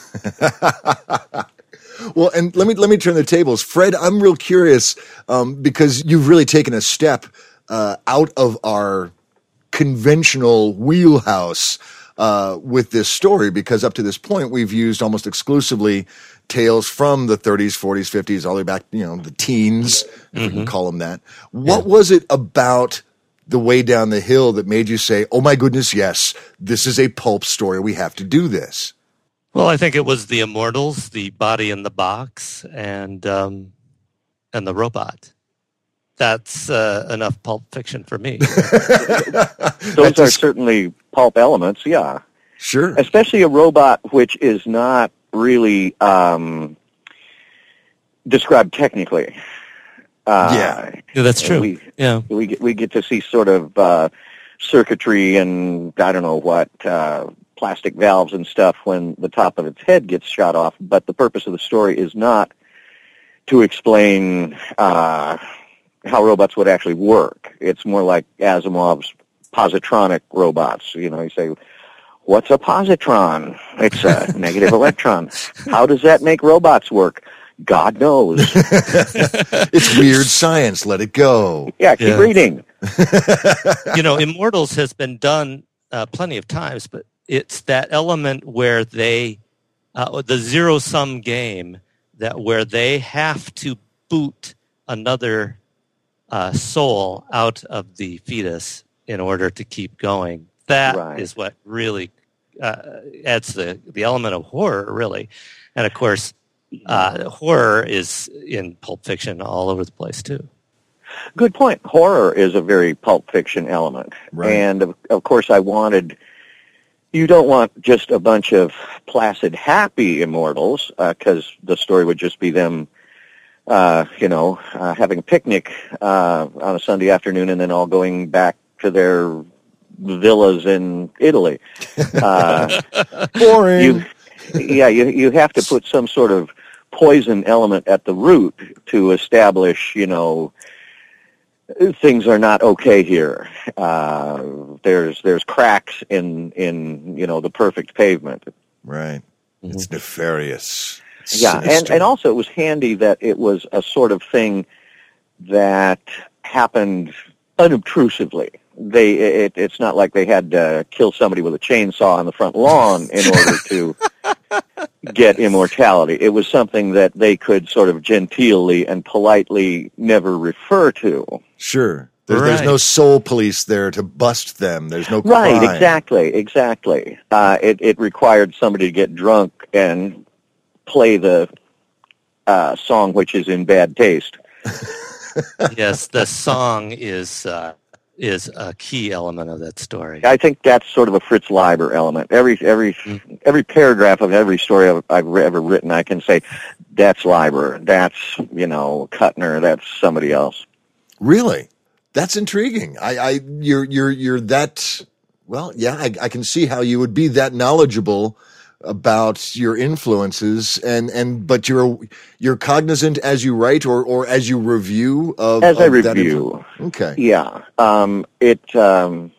Well, and let me let me turn the tables. Fred, I'm real curious um, because you've really taken a step uh, out of our conventional wheelhouse uh, with this story, because up to this point we've used almost exclusively tales from the thirties, forties, fifties, all the way back, you know, the teens, if mm-hmm. we can call them that. What yeah. was it about The Way Down the Hill that made you say, oh my goodness, yes, this is a pulp story, we have to do this? Well, I think it was the Immortals, the Body in the Box, and um, and the robot. That's uh, enough pulp fiction for me. Those just... are certainly pulp elements, yeah. Sure. Especially a robot which is not really um, described technically. Uh, yeah. yeah, that's true. We, yeah, we get, we get to see sort of uh, circuitry and I don't know what. Uh, plastic valves and stuff when the top of its head gets shot off, but the purpose of the story is not to explain uh, how robots would actually work. It's more like Asimov's positronic robots. You know, you say, what's a positron? It's a negative electron. How does that make robots work? God knows. It's weird science. Let it go. Yeah, keep yeah. reading. You know, Immortals has been done uh, plenty of times, but it's that element where they, uh, the zero-sum game, that where they have to boot another uh, soul out of the fetus in order to keep going. That right. is what really uh, adds the, the element of horror, really. And, of course, Uh, horror is in Pulp Fiction all over the place, too. Good point. Horror is a very Pulp Fiction element. Right. And, of, of course, I wanted... You don't want just a bunch of placid, happy immortals, because uh, the story would just be them, uh, you know, uh, having a picnic uh, on a Sunday afternoon and then all going back to their villas in Italy. Uh, Boring. You, yeah, you you have to put some sort of poison element at the root to establish, you know, things are not okay here. Uh, there's there's cracks in in you know the perfect pavement. Right. Mm-hmm. It's nefarious. It's yeah, and sinister. and also it was handy that it was a sort of thing that happened unobtrusively. They it, it's not like they had to kill somebody with a chainsaw on the front lawn in order to get immortality. It was something that they could sort of genteelly and politely never refer to. Sure. There's, Right. there's no soul police there to bust them. There's no Right, crime. exactly, exactly. Uh, it, it required somebody to get drunk and play the uh, song which is in bad taste. Yes, the song is uh, is a key element of that story. I think that's sort of a Fritz Leiber element. Every every Mm-hmm. every paragraph of every story I've, I've ever written, I can say, that's Leiber, that's, you know, Kuttner, that's somebody else. Really? That's intriguing. I, I, you're, you're, you're that, well, yeah, I, I can see how you would be that knowledgeable about your influences and, and, but you're, you're cognizant as you write or, or as you review of, As I of that review. influ- Okay. Yeah. Um, it, um,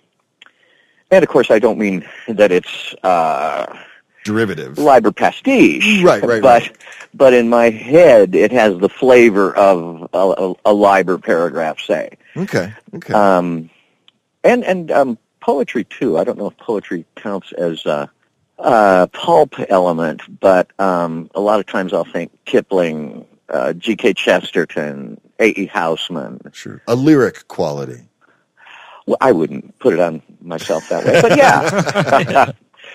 and of course I don't mean that it's, uh, Derivative. Leiber pastiche. Right, right, but, right. But in my head, it has the flavor of a, a, a Leiber paragraph, say. Okay. Okay. Um, and, and, um, poetry too. I don't know if poetry counts as, uh, uh, pulp element, but, um, a lot of times I'll think Kipling, uh, G K Chesterton, A E Housman. Sure. A lyric quality. Well, I wouldn't put it on myself that way, but yeah.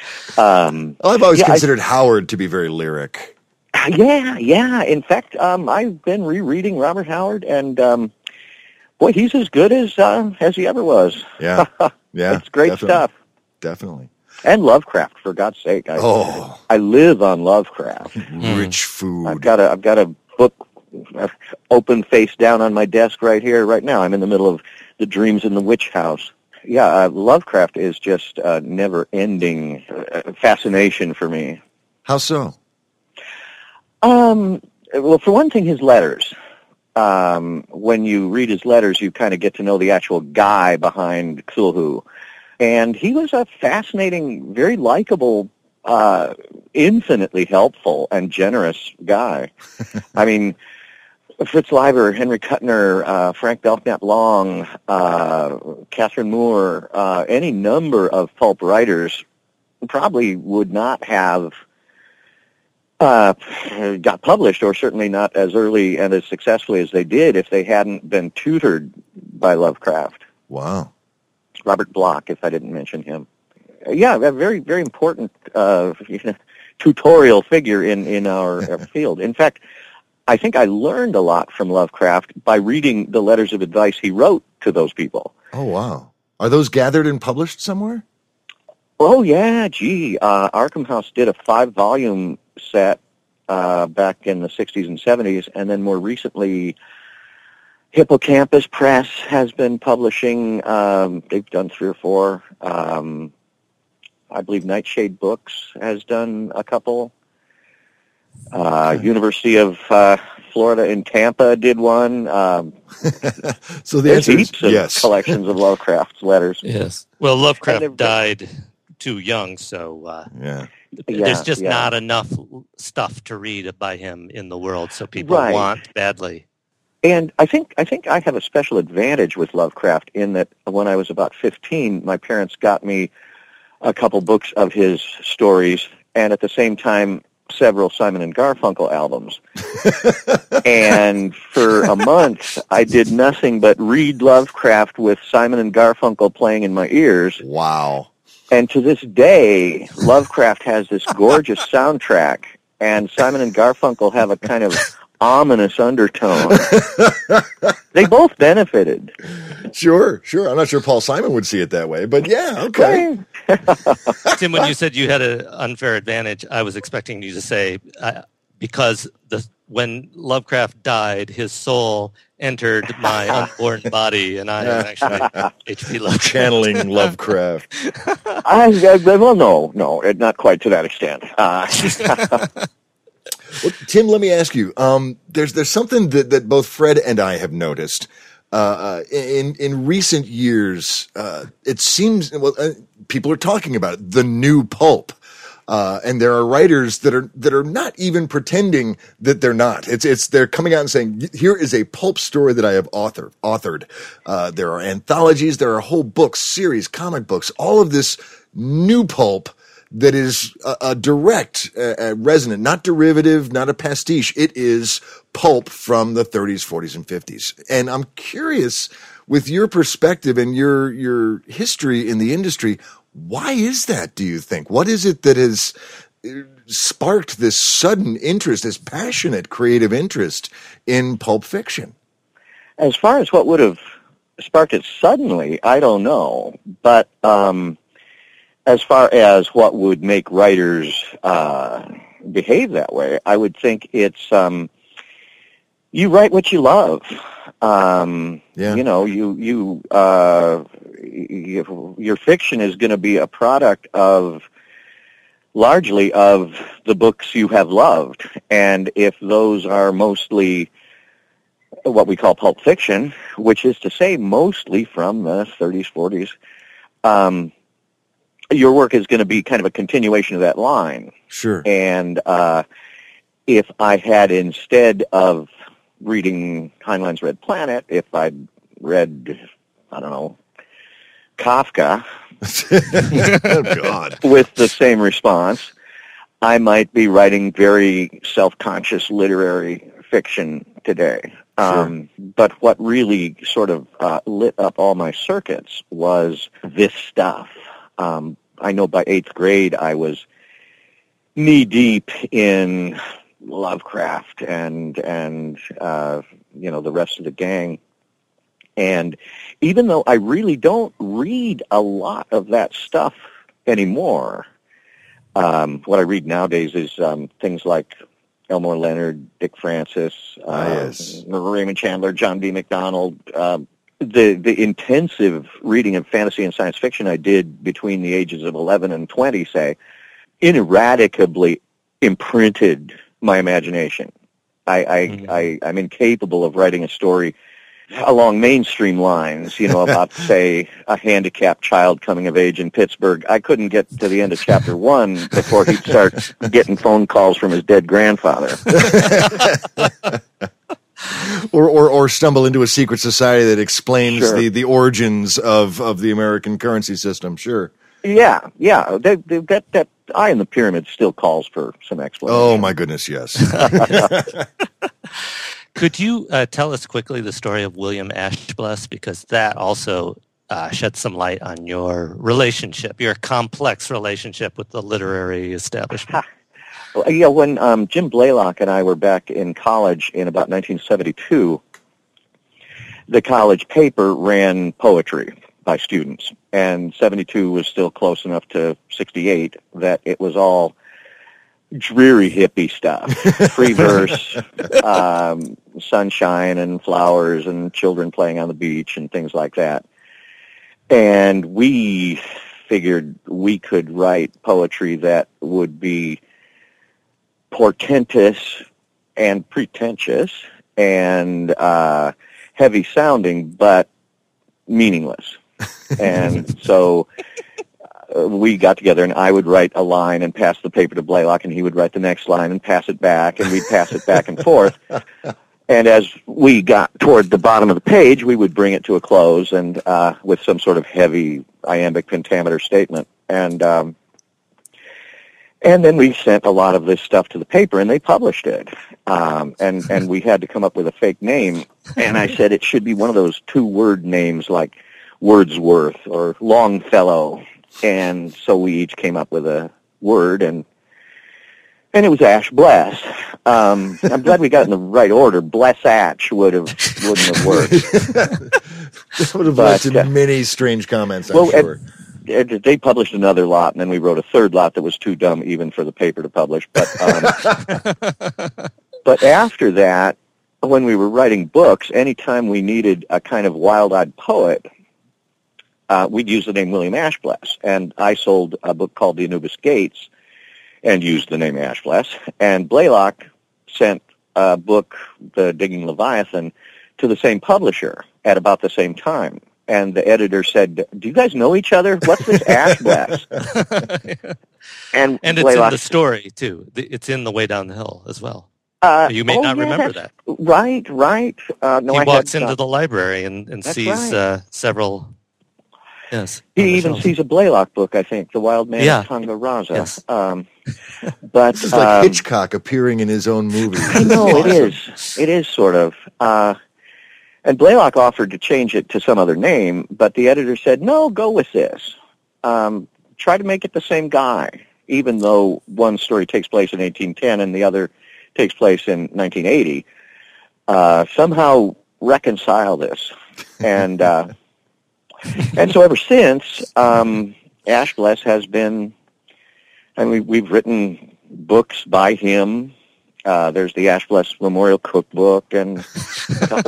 um, Well, I've always yeah, considered Howard to be very lyric. yeah, yeah. In fact, um, I've been rereading Robert Howard, and um, boy, he's as good as uh, as he ever was. Yeah. Yeah. It's great definitely. stuff. Definitely. And Lovecraft, for God's sake. I, Oh, I live on Lovecraft. rich food. I've got a I've got a book uh, open face down on my desk right here, right now. I'm in the middle of The Dreams in the Witch House. Yeah, uh, Lovecraft is just a never-ending uh, fascination for me. How so? Um, well, for one thing, his letters. Um, when you read his letters, you kind of get to know the actual guy behind Cthulhu. And he was a fascinating, very likable, uh, infinitely helpful and generous guy. I mean, Fritz Leiber, Henry Kuttner, uh, Frank Belknap Long, uh, Catherine Moore, uh, any number of pulp writers probably would not have uh, got published, or certainly not as early and as successfully as they did if they hadn't been tutored by Lovecraft. Wow. Robert Bloch, if I didn't mention him. Yeah, a very, very important uh, you know, tutorial figure in, in our, our field. In fact, I think I learned a lot from Lovecraft by reading the letters of advice he wrote to those people. Oh, wow. Are those gathered and published somewhere? Oh, yeah, gee. Uh, Arkham House did a five-volume set uh, back in the sixties and seventies, and then more recently, Hippocampus Press has been publishing. Um, they've done three or four. Um, I believe Nightshade Books has done a couple. Uh, University of uh, Florida in Tampa did one. Um, So the there's answer is heaps of yes. collections of Lovecraft's letters. Yes. Well, And Lovecraft they're- died too young, so uh, Yeah. Yeah, there's just yeah. not enough stuff to read by him in the world, so people Right. want badly. And I think I think I have a special advantage with Lovecraft in that when I was about fifteen, my parents got me a couple books of his stories, and at the same time, several Simon and Garfunkel albums. And for a month, I did nothing but read Lovecraft with Simon and Garfunkel playing in my ears. Wow. And to this day, Lovecraft has this gorgeous soundtrack and Simon and Garfunkel have a kind of ominous undertone. They both benefited. Sure, sure. I'm not sure Paul Simon would see it that way, but yeah, okay. Tim, when you said you had an unfair advantage, I was expecting you to say uh, because the when Lovecraft died, his soul entered my unborn body, and I am actually H P Lovecraft. Channeling Lovecraft. I, I, well, no, no, not quite to that extent. Uh, well, Tim, let me ask you. Um, there's there's something that, that both Fred and I have noticed. Uh, in in recent years, uh, it seems well uh, people are talking about it, the new pulp, uh, and there are writers that are that are not even pretending that they're not. It's it's they're coming out and saying, here is a pulp story that I have author authored. Uh, there are anthologies, there are whole books, series, comic books, all of this new pulp that is a, a direct, uh, uh, resonant, not derivative, not a pastiche. It is pulp from the thirties, forties, and fifties. And I'm curious, with your perspective and your your history in the industry, why is that, do you think? What is it that has sparked this sudden interest, this passionate creative interest in pulp fiction? As far as what would have sparked it suddenly, I don't know. But um, as far as what would make writers uh, behave that way, I would think it's um, you write what you love. Um, yeah. You know, you you, uh, you your fiction is going to be a product of largely of the books you have loved, and if those are mostly what we call pulp fiction, which is to say mostly from the thirties, forties, um, your work is going to be kind of a continuation of that line. Sure. And uh, if I had, instead of reading Heinlein's Red Planet, if I'd read, I don't know, Kafka, oh, God. with the same response, I might be writing very self-conscious literary fiction today. Sure. Um, but what really sort of uh, lit up all my circuits was this stuff. Um, I know by eighth grade I was knee-deep in Lovecraft and, and uh, you know, the rest of the gang. And even though I really don't read a lot of that stuff anymore, um, what I read nowadays is um, things like Elmore Leonard, Dick Francis, uh, ah, yes. Raymond Chandler, John D. MacDonald. Um, the the intensive reading of fantasy and science fiction I did between the ages of eleven and twenty, say, ineradicably imprinted my imagination. I, I, mm-hmm. I, I'm incapable of writing a story along mainstream lines, you know, about, say, a handicapped child coming of age in Pittsburgh. I couldn't get to the end of chapter one before he'd start getting phone calls from his dead grandfather. or, or or stumble into a secret society that explains Sure. the, the origins of, of the American currency system. Sure. Yeah, yeah. They, they, that, that eye in the pyramid still calls for some explanation. Oh, my goodness, yes. Could you uh, tell us quickly the story of William Ashbless? Because that also uh, sheds some light on your relationship, your complex relationship with the literary establishment. Well, yeah, when um, Jim Blaylock and I were back in college in about nineteen seventy-two, the college paper ran poetry by students, and seventy-two was still close enough to sixty-eight that it was all dreary hippie stuff, free verse, um, sunshine and flowers and children playing on the beach and things like that. And we figured we could write poetry that would be portentous and pretentious and uh, heavy-sounding, but meaningless. And so uh, we got together, and I would write a line and pass the paper to Blaylock, and he would write the next line and pass it back, and we'd pass it back and forth. And as we got toward the bottom of the page, we would bring it to a close and uh, with some sort of heavy iambic pentameter statement. And um, and then we sent a lot of this stuff to the paper, and they published it. Um, and, and we had to come up with a fake name. And I said it should be one of those two-word names like Wordsworth or Longfellow. And so we each came up with a word, and And it was Ash Bless. Um, I'm glad we got in the right order. Bless Atch would have wouldn't have worked. That would have But, led to uh, many strange comments, I'm well, sure. and, and they published another lot, and then we wrote a third lot that was too dumb even for the paper to publish. But um, but after that, when we were writing books, anytime we needed a kind of wild-eyed poet, uh, we'd use the name William Ashbless. And I sold a book called The Anubis Gates and used the name Ashbless. And Blaylock sent a book, The Digging Leviathan, to the same publisher at about the same time. And the editor said, "Do you guys know each other? What's this Ashbless?" and and it's Blaylock, in the story, too. It's in The Way Down the Hill as well. Uh, you may oh, not yeah, remember that's- that. Right, right. Uh, no, he I walks had, into uh, the library and, and That's sees right. uh, several. Yes. on He the even shelf. sees a Blaylock book, I think, The Wild Man Yeah. of Tonga Raza. Yes. Um, but This is like um, Hitchcock appearing in his own movie. I know it is. It is sort of. Uh, and Blaylock offered to change it to some other name, but the editor said, "No, go with this. Um, try to make it the same guy, even though one story takes place in eighteen ten and the other takes place in nineteen eighty. Uh, somehow reconcile this." And uh, and so ever since, um, Ashbless has been. I mean, we've written books by him. Uh, there's the Ashbless Memorial Cookbook and a couple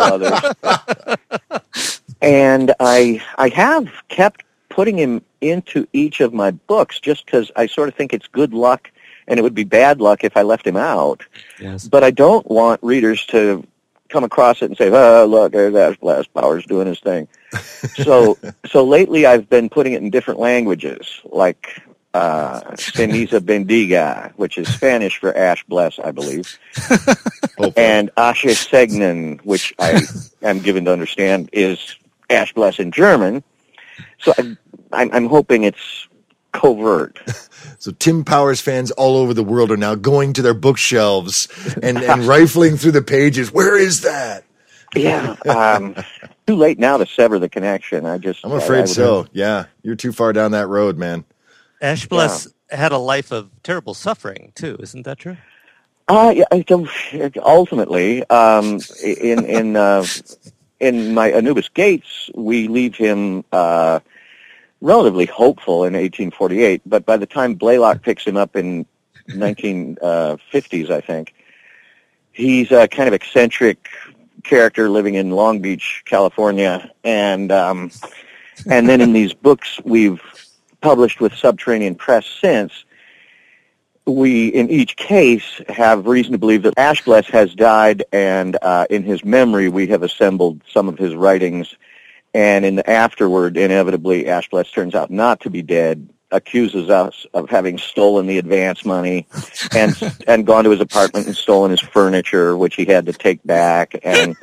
others. And I I have kept putting him into each of my books just because I sort of think it's good luck, and it would be bad luck if I left him out. Yes. But I don't want readers to come across it and say, "Oh, look, there's Ashbless Powers doing his thing." so so lately I've been putting it in different languages, like uh, Ceniza Bendiga, which is Spanish for Ash Bless, I believe, and Ashe Segnen, which I am given to understand is Ash Bless in German. So I'm, I'm, I'm hoping it's covert. So Tim Powers fans all over the world are now going to their bookshelves and, and rifling through the pages. Where is that? Yeah. Um, too late now to sever the connection. I just. I'm I- I afraid would- so. Yeah, you're too far down that road, man. Ashbless had a life of terrible suffering, too. Isn't that true? Uh, yeah, I don't- ultimately, um, in in uh, in my Anubis Gates, we leave him uh, relatively hopeful in eighteen forty-eight. But by the time Blaylock picks him up in nineteen fifties, I think, he's a kind of eccentric character living in Long Beach, California, and um, and then in these books we've published with Subterranean Press since, we, in each case, have reason to believe that Ashbless has died, and uh, in his memory we have assembled some of his writings, and in the afterward, inevitably, Ashbless turns out not to be dead, accuses us of having stolen the advance money, and and gone to his apartment and stolen his furniture, which he had to take back, and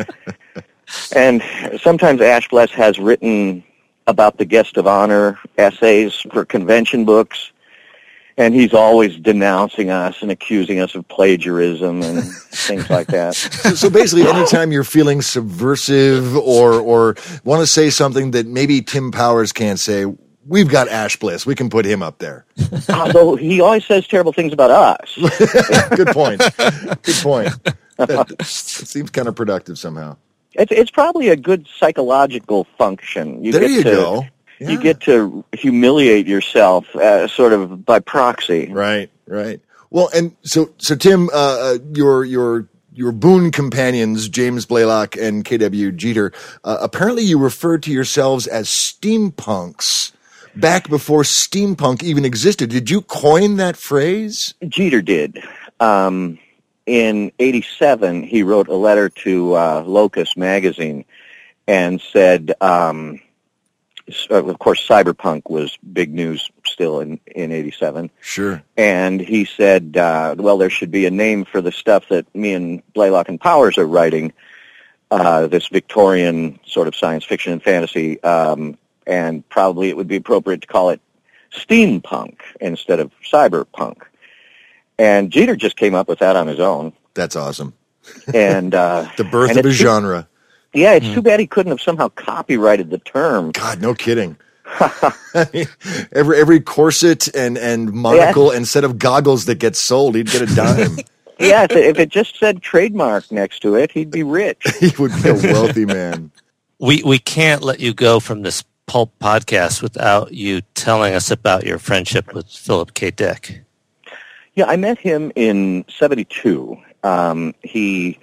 and sometimes Ashbless has written about the guest of honor essays for convention books, and he's always denouncing us and accusing us of plagiarism and things like that. So, so basically, anytime you're feeling subversive or or want to say something that maybe Tim Powers can't say, we've got Ashbless. We can put him up there. Although he always says terrible things about us. Good point. Good point. That, that seems counterproductive somehow. It's it's probably a good psychological function. You There get you to, go. Yeah. You get to humiliate yourself, uh, sort of by proxy. Right, right. Well, and so so Tim, uh, uh, your your your boon companions, James Blaylock and K W Jeter, uh, apparently you referred to yourselves as steampunks back before steampunk even existed. Did you coin that phrase? Jeter did. Um, in eighty-seven, he wrote a letter to uh, Locus magazine and said, um, of course, cyberpunk was big news still in, in eighty-seven. Sure. And he said, uh, well, there should be a name for the stuff that me and Blaylock and Powers are writing, uh, this Victorian sort of science fiction and fantasy, um, and probably it would be appropriate to call it steampunk instead of cyberpunk. And Jeter just came up with that on his own. That's awesome. And uh, The birth and of a it's too- genre. Yeah, it's too bad he couldn't have somehow copyrighted the term. God, no kidding. I mean, every every corset and, and monocle yeah. and set of goggles that gets sold, he'd get a dime. Yeah, if it, if it just said trademark next to it, he'd be rich. He would be a wealthy man. We we can't let you go from this Pulp podcast without you telling us about your friendship with Philip K. Dick. Yeah, I met him in seventy-two. Um, he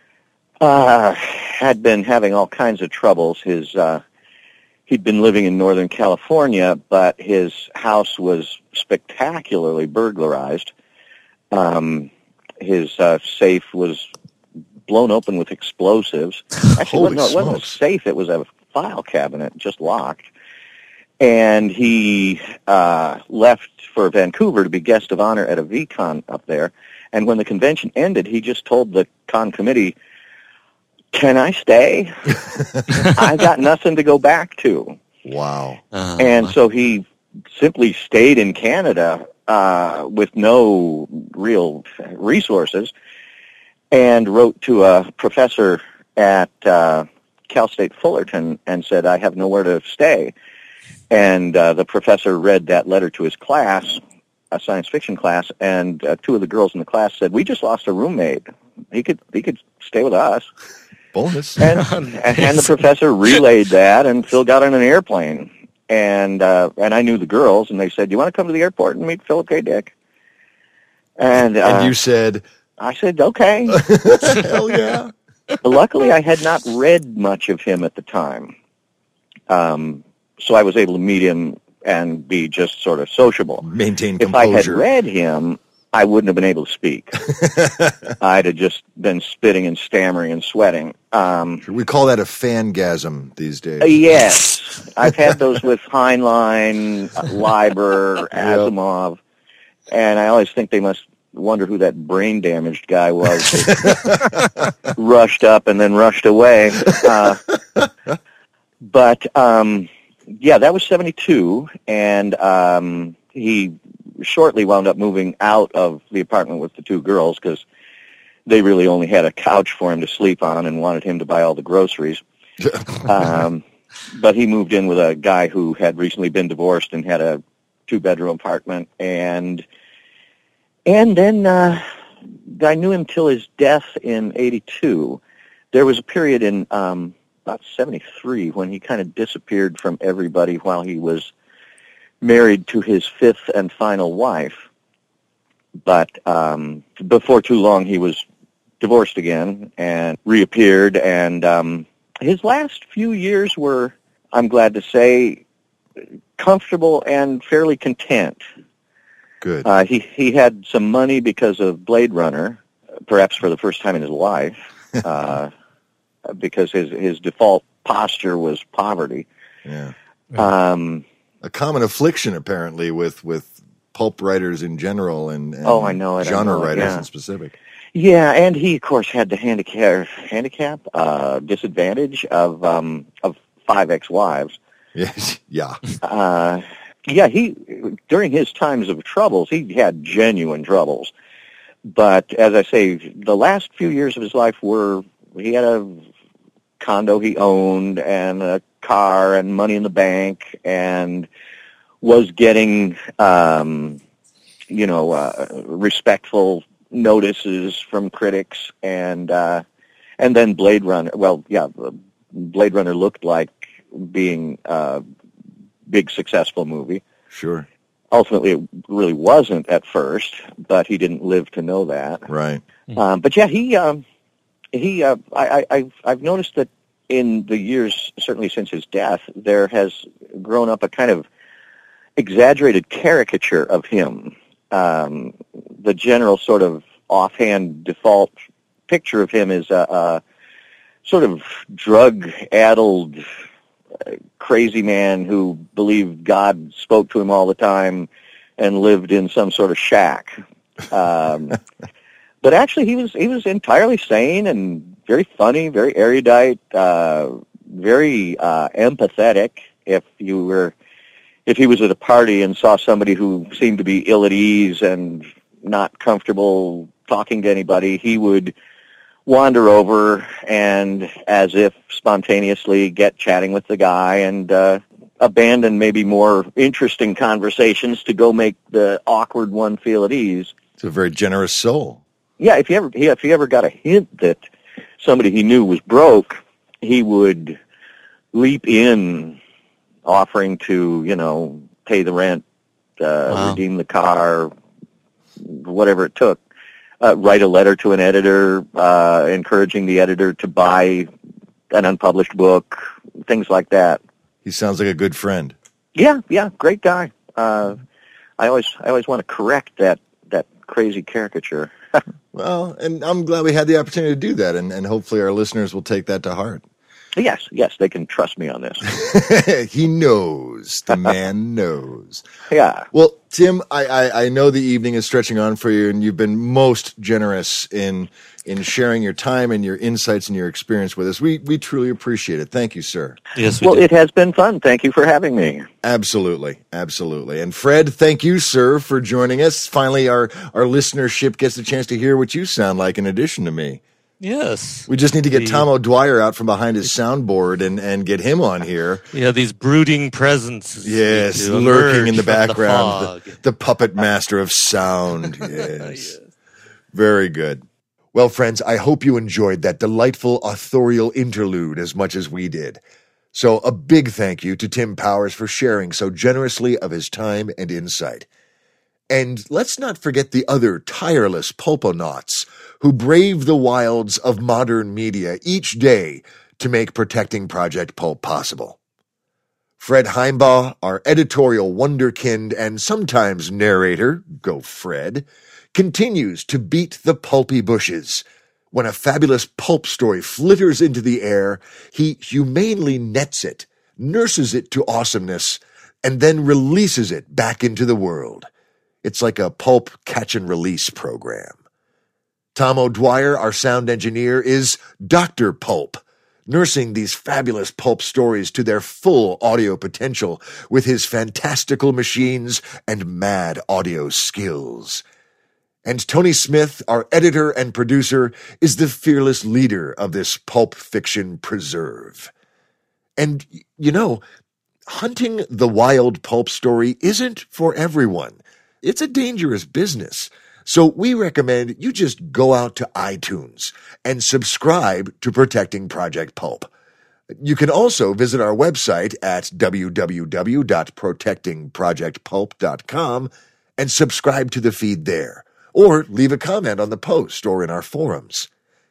uh, had been having all kinds of troubles. His uh, he'd been living in Northern California, but his house was spectacularly burglarized. Um, his uh, safe was blown open with explosives. Actually, no, it wasn't a safe. It was a file cabinet, just locked. And he uh, left for Vancouver to be guest of honor at a VCon up there. And when the convention ended, he just told the con committee, "Can I stay? I got nothing to go back to." Wow. Uh, and so he simply stayed in Canada uh, with no real resources, and wrote to a professor at uh, Cal State Fullerton and said, "I have nowhere to stay." And uh, the professor read that letter to his class, a science fiction class, and uh, two of the girls in the class said, "We just lost a roommate. He could he could stay with us." Bonus. And, and the professor relayed that, and Phil got on an airplane. And uh, and I knew the girls, and they said, "Do you want to come to the airport and meet Philip K. Dick?" And, uh, and you said... I said, "Okay." Hell yeah. Luckily, I had not read much of him at the time. Um, so I was able to meet him and be just sort of sociable. Maintain composure. If I had read him, I wouldn't have been able to speak. I'd have just been spitting and stammering and sweating. Um, we call that a fangasm these days. Uh, yes. I've had those with Heinlein, Leiber, Asimov, yep. And I always think they must wonder who that brain-damaged guy was that rushed up and then rushed away. Uh, but, um, yeah, that was seventy-two, and um, he shortly wound up moving out of the apartment with the two girls because they really only had a couch for him to sleep on and wanted him to buy all the groceries. um, but he moved in with a guy who had recently been divorced and had a two-bedroom apartment, and and then uh, I knew him till his death in eighty-two. There was a period in um, about seventy-three when he kind of disappeared from everybody while he was married to his fifth and final wife. But um, before too long, he was divorced again and reappeared. And um, his last few years were, I'm glad to say, comfortable and fairly content. Good. Uh, he he had some money because of Blade Runner, perhaps for the first time in his life, uh, because his his default posture was poverty. Yeah. Um, a common affliction, apparently, with with pulp writers in general and, and oh, I know it, genre I know it, writers yeah. in specific. Yeah, and he, of course, had the handicap handicap uh, disadvantage of um, of five ex-wives. Yes. Yeah. Uh, yeah, he during his times of troubles, he had genuine troubles. But as I say, the last few years of his life were he had a condo he owned and a car and money in the bank and was getting, um, you know, uh, respectful notices from critics and uh, and then Blade Runner. Well, yeah, Blade Runner looked like being a big successful movie. Sure. Ultimately, it really wasn't at first, but he didn't live to know that. Right. Um, but yeah, he um, he uh, I, I I've, I've noticed that in the years, certainly since his death, there has grown up a kind of exaggerated caricature of him. Um, the general sort of offhand default picture of him is a, a sort of drug-addled, uh, crazy man who believed God spoke to him all the time and lived in some sort of shack. Um, but actually, he was he was entirely sane and very funny, very erudite, uh, very uh, empathetic. If you were If he was at a party and saw somebody who seemed to be ill at ease and not comfortable talking to anybody, he would wander over and, as if spontaneously, get chatting with the guy and uh, abandon maybe more interesting conversations to go make the awkward one feel at ease. It's a very generous soul. Yeah, if he ever he, if he ever got a hint that somebody he knew was broke, he would leap in, offering to, you know, pay the rent, uh, wow. redeem the car, whatever it took. Uh, write a letter to an editor, uh, encouraging the editor to buy an unpublished book, things like that. He sounds like a good friend. Yeah, yeah, great guy. Uh, I always, I always want to correct that, that crazy caricature. Well, and I'm glad we had the opportunity to do that, and, and hopefully our listeners will take that to heart. Yes, yes, they can trust me on this. He knows. The man knows. Yeah. Well, Tim, I, I, I know the evening is stretching on for you, and you've been most generous in in sharing your time and your insights and your experience with us. We we truly appreciate it. Thank you, sir. Yes, we Well, do. it has been fun. Thank you for having me. Absolutely, absolutely. And Fred, thank you, sir, for joining us. Finally, our, our listenership gets a chance to hear what you sound like in addition to me. Yes. We just need to get The- Tom O'Dwyer out from behind his soundboard and, and get him on here. Yeah, these brooding presences. Yes, need to lurking in emerge the from background, The the, the puppet master of sound. Yes. Very good. Well, friends, I hope you enjoyed that delightful authorial interlude as much as we did. So a big thank you to Tim Powers for sharing so generously of his time and insight. And let's not forget the other tireless pulponauts who brave the wilds of modern media each day to make Protecting Project Pulp possible. Fred Heimbaugh, our editorial wonderkind and sometimes narrator, go Fred, continues to beat the pulpy bushes. When a fabulous pulp story flitters into the air, he humanely nets it, nurses it to awesomeness, and then releases it back into the world. It's like a pulp catch and release program. Tom O'Dwyer, our sound engineer, is Doctor Pulp, nursing these fabulous pulp stories to their full audio potential with his fantastical machines and mad audio skills. And Tony Smith, our editor and producer, is the fearless leader of this pulp fiction preserve. And, you know, hunting the wild pulp story isn't for everyone. It's a dangerous business. So we recommend you just go out to iTunes and subscribe to Protecting Project Pulp. You can also visit our website at w w w dot protecting project pulp dot com and subscribe to the feed there, or leave a comment on the post or in our forums.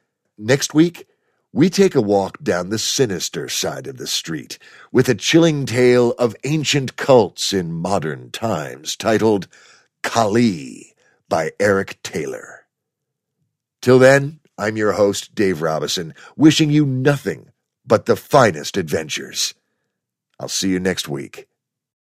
Next week, we take a walk down the sinister side of the street with a chilling tale of ancient cults in modern times titled Kali by Eric Taylor. Till then, I'm your host, Dave Robison, wishing you nothing but the finest adventures. I'll see you next week.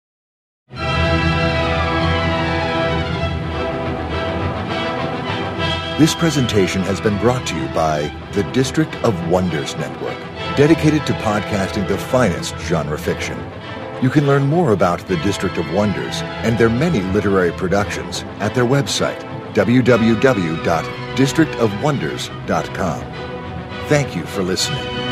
This presentation has been brought to you by the District of Wonders Network, dedicated to podcasting the finest genre fiction. You can learn more about the District of Wonders and their many literary productions at their website, w w w dot district of wonders dot com. Thank you for listening.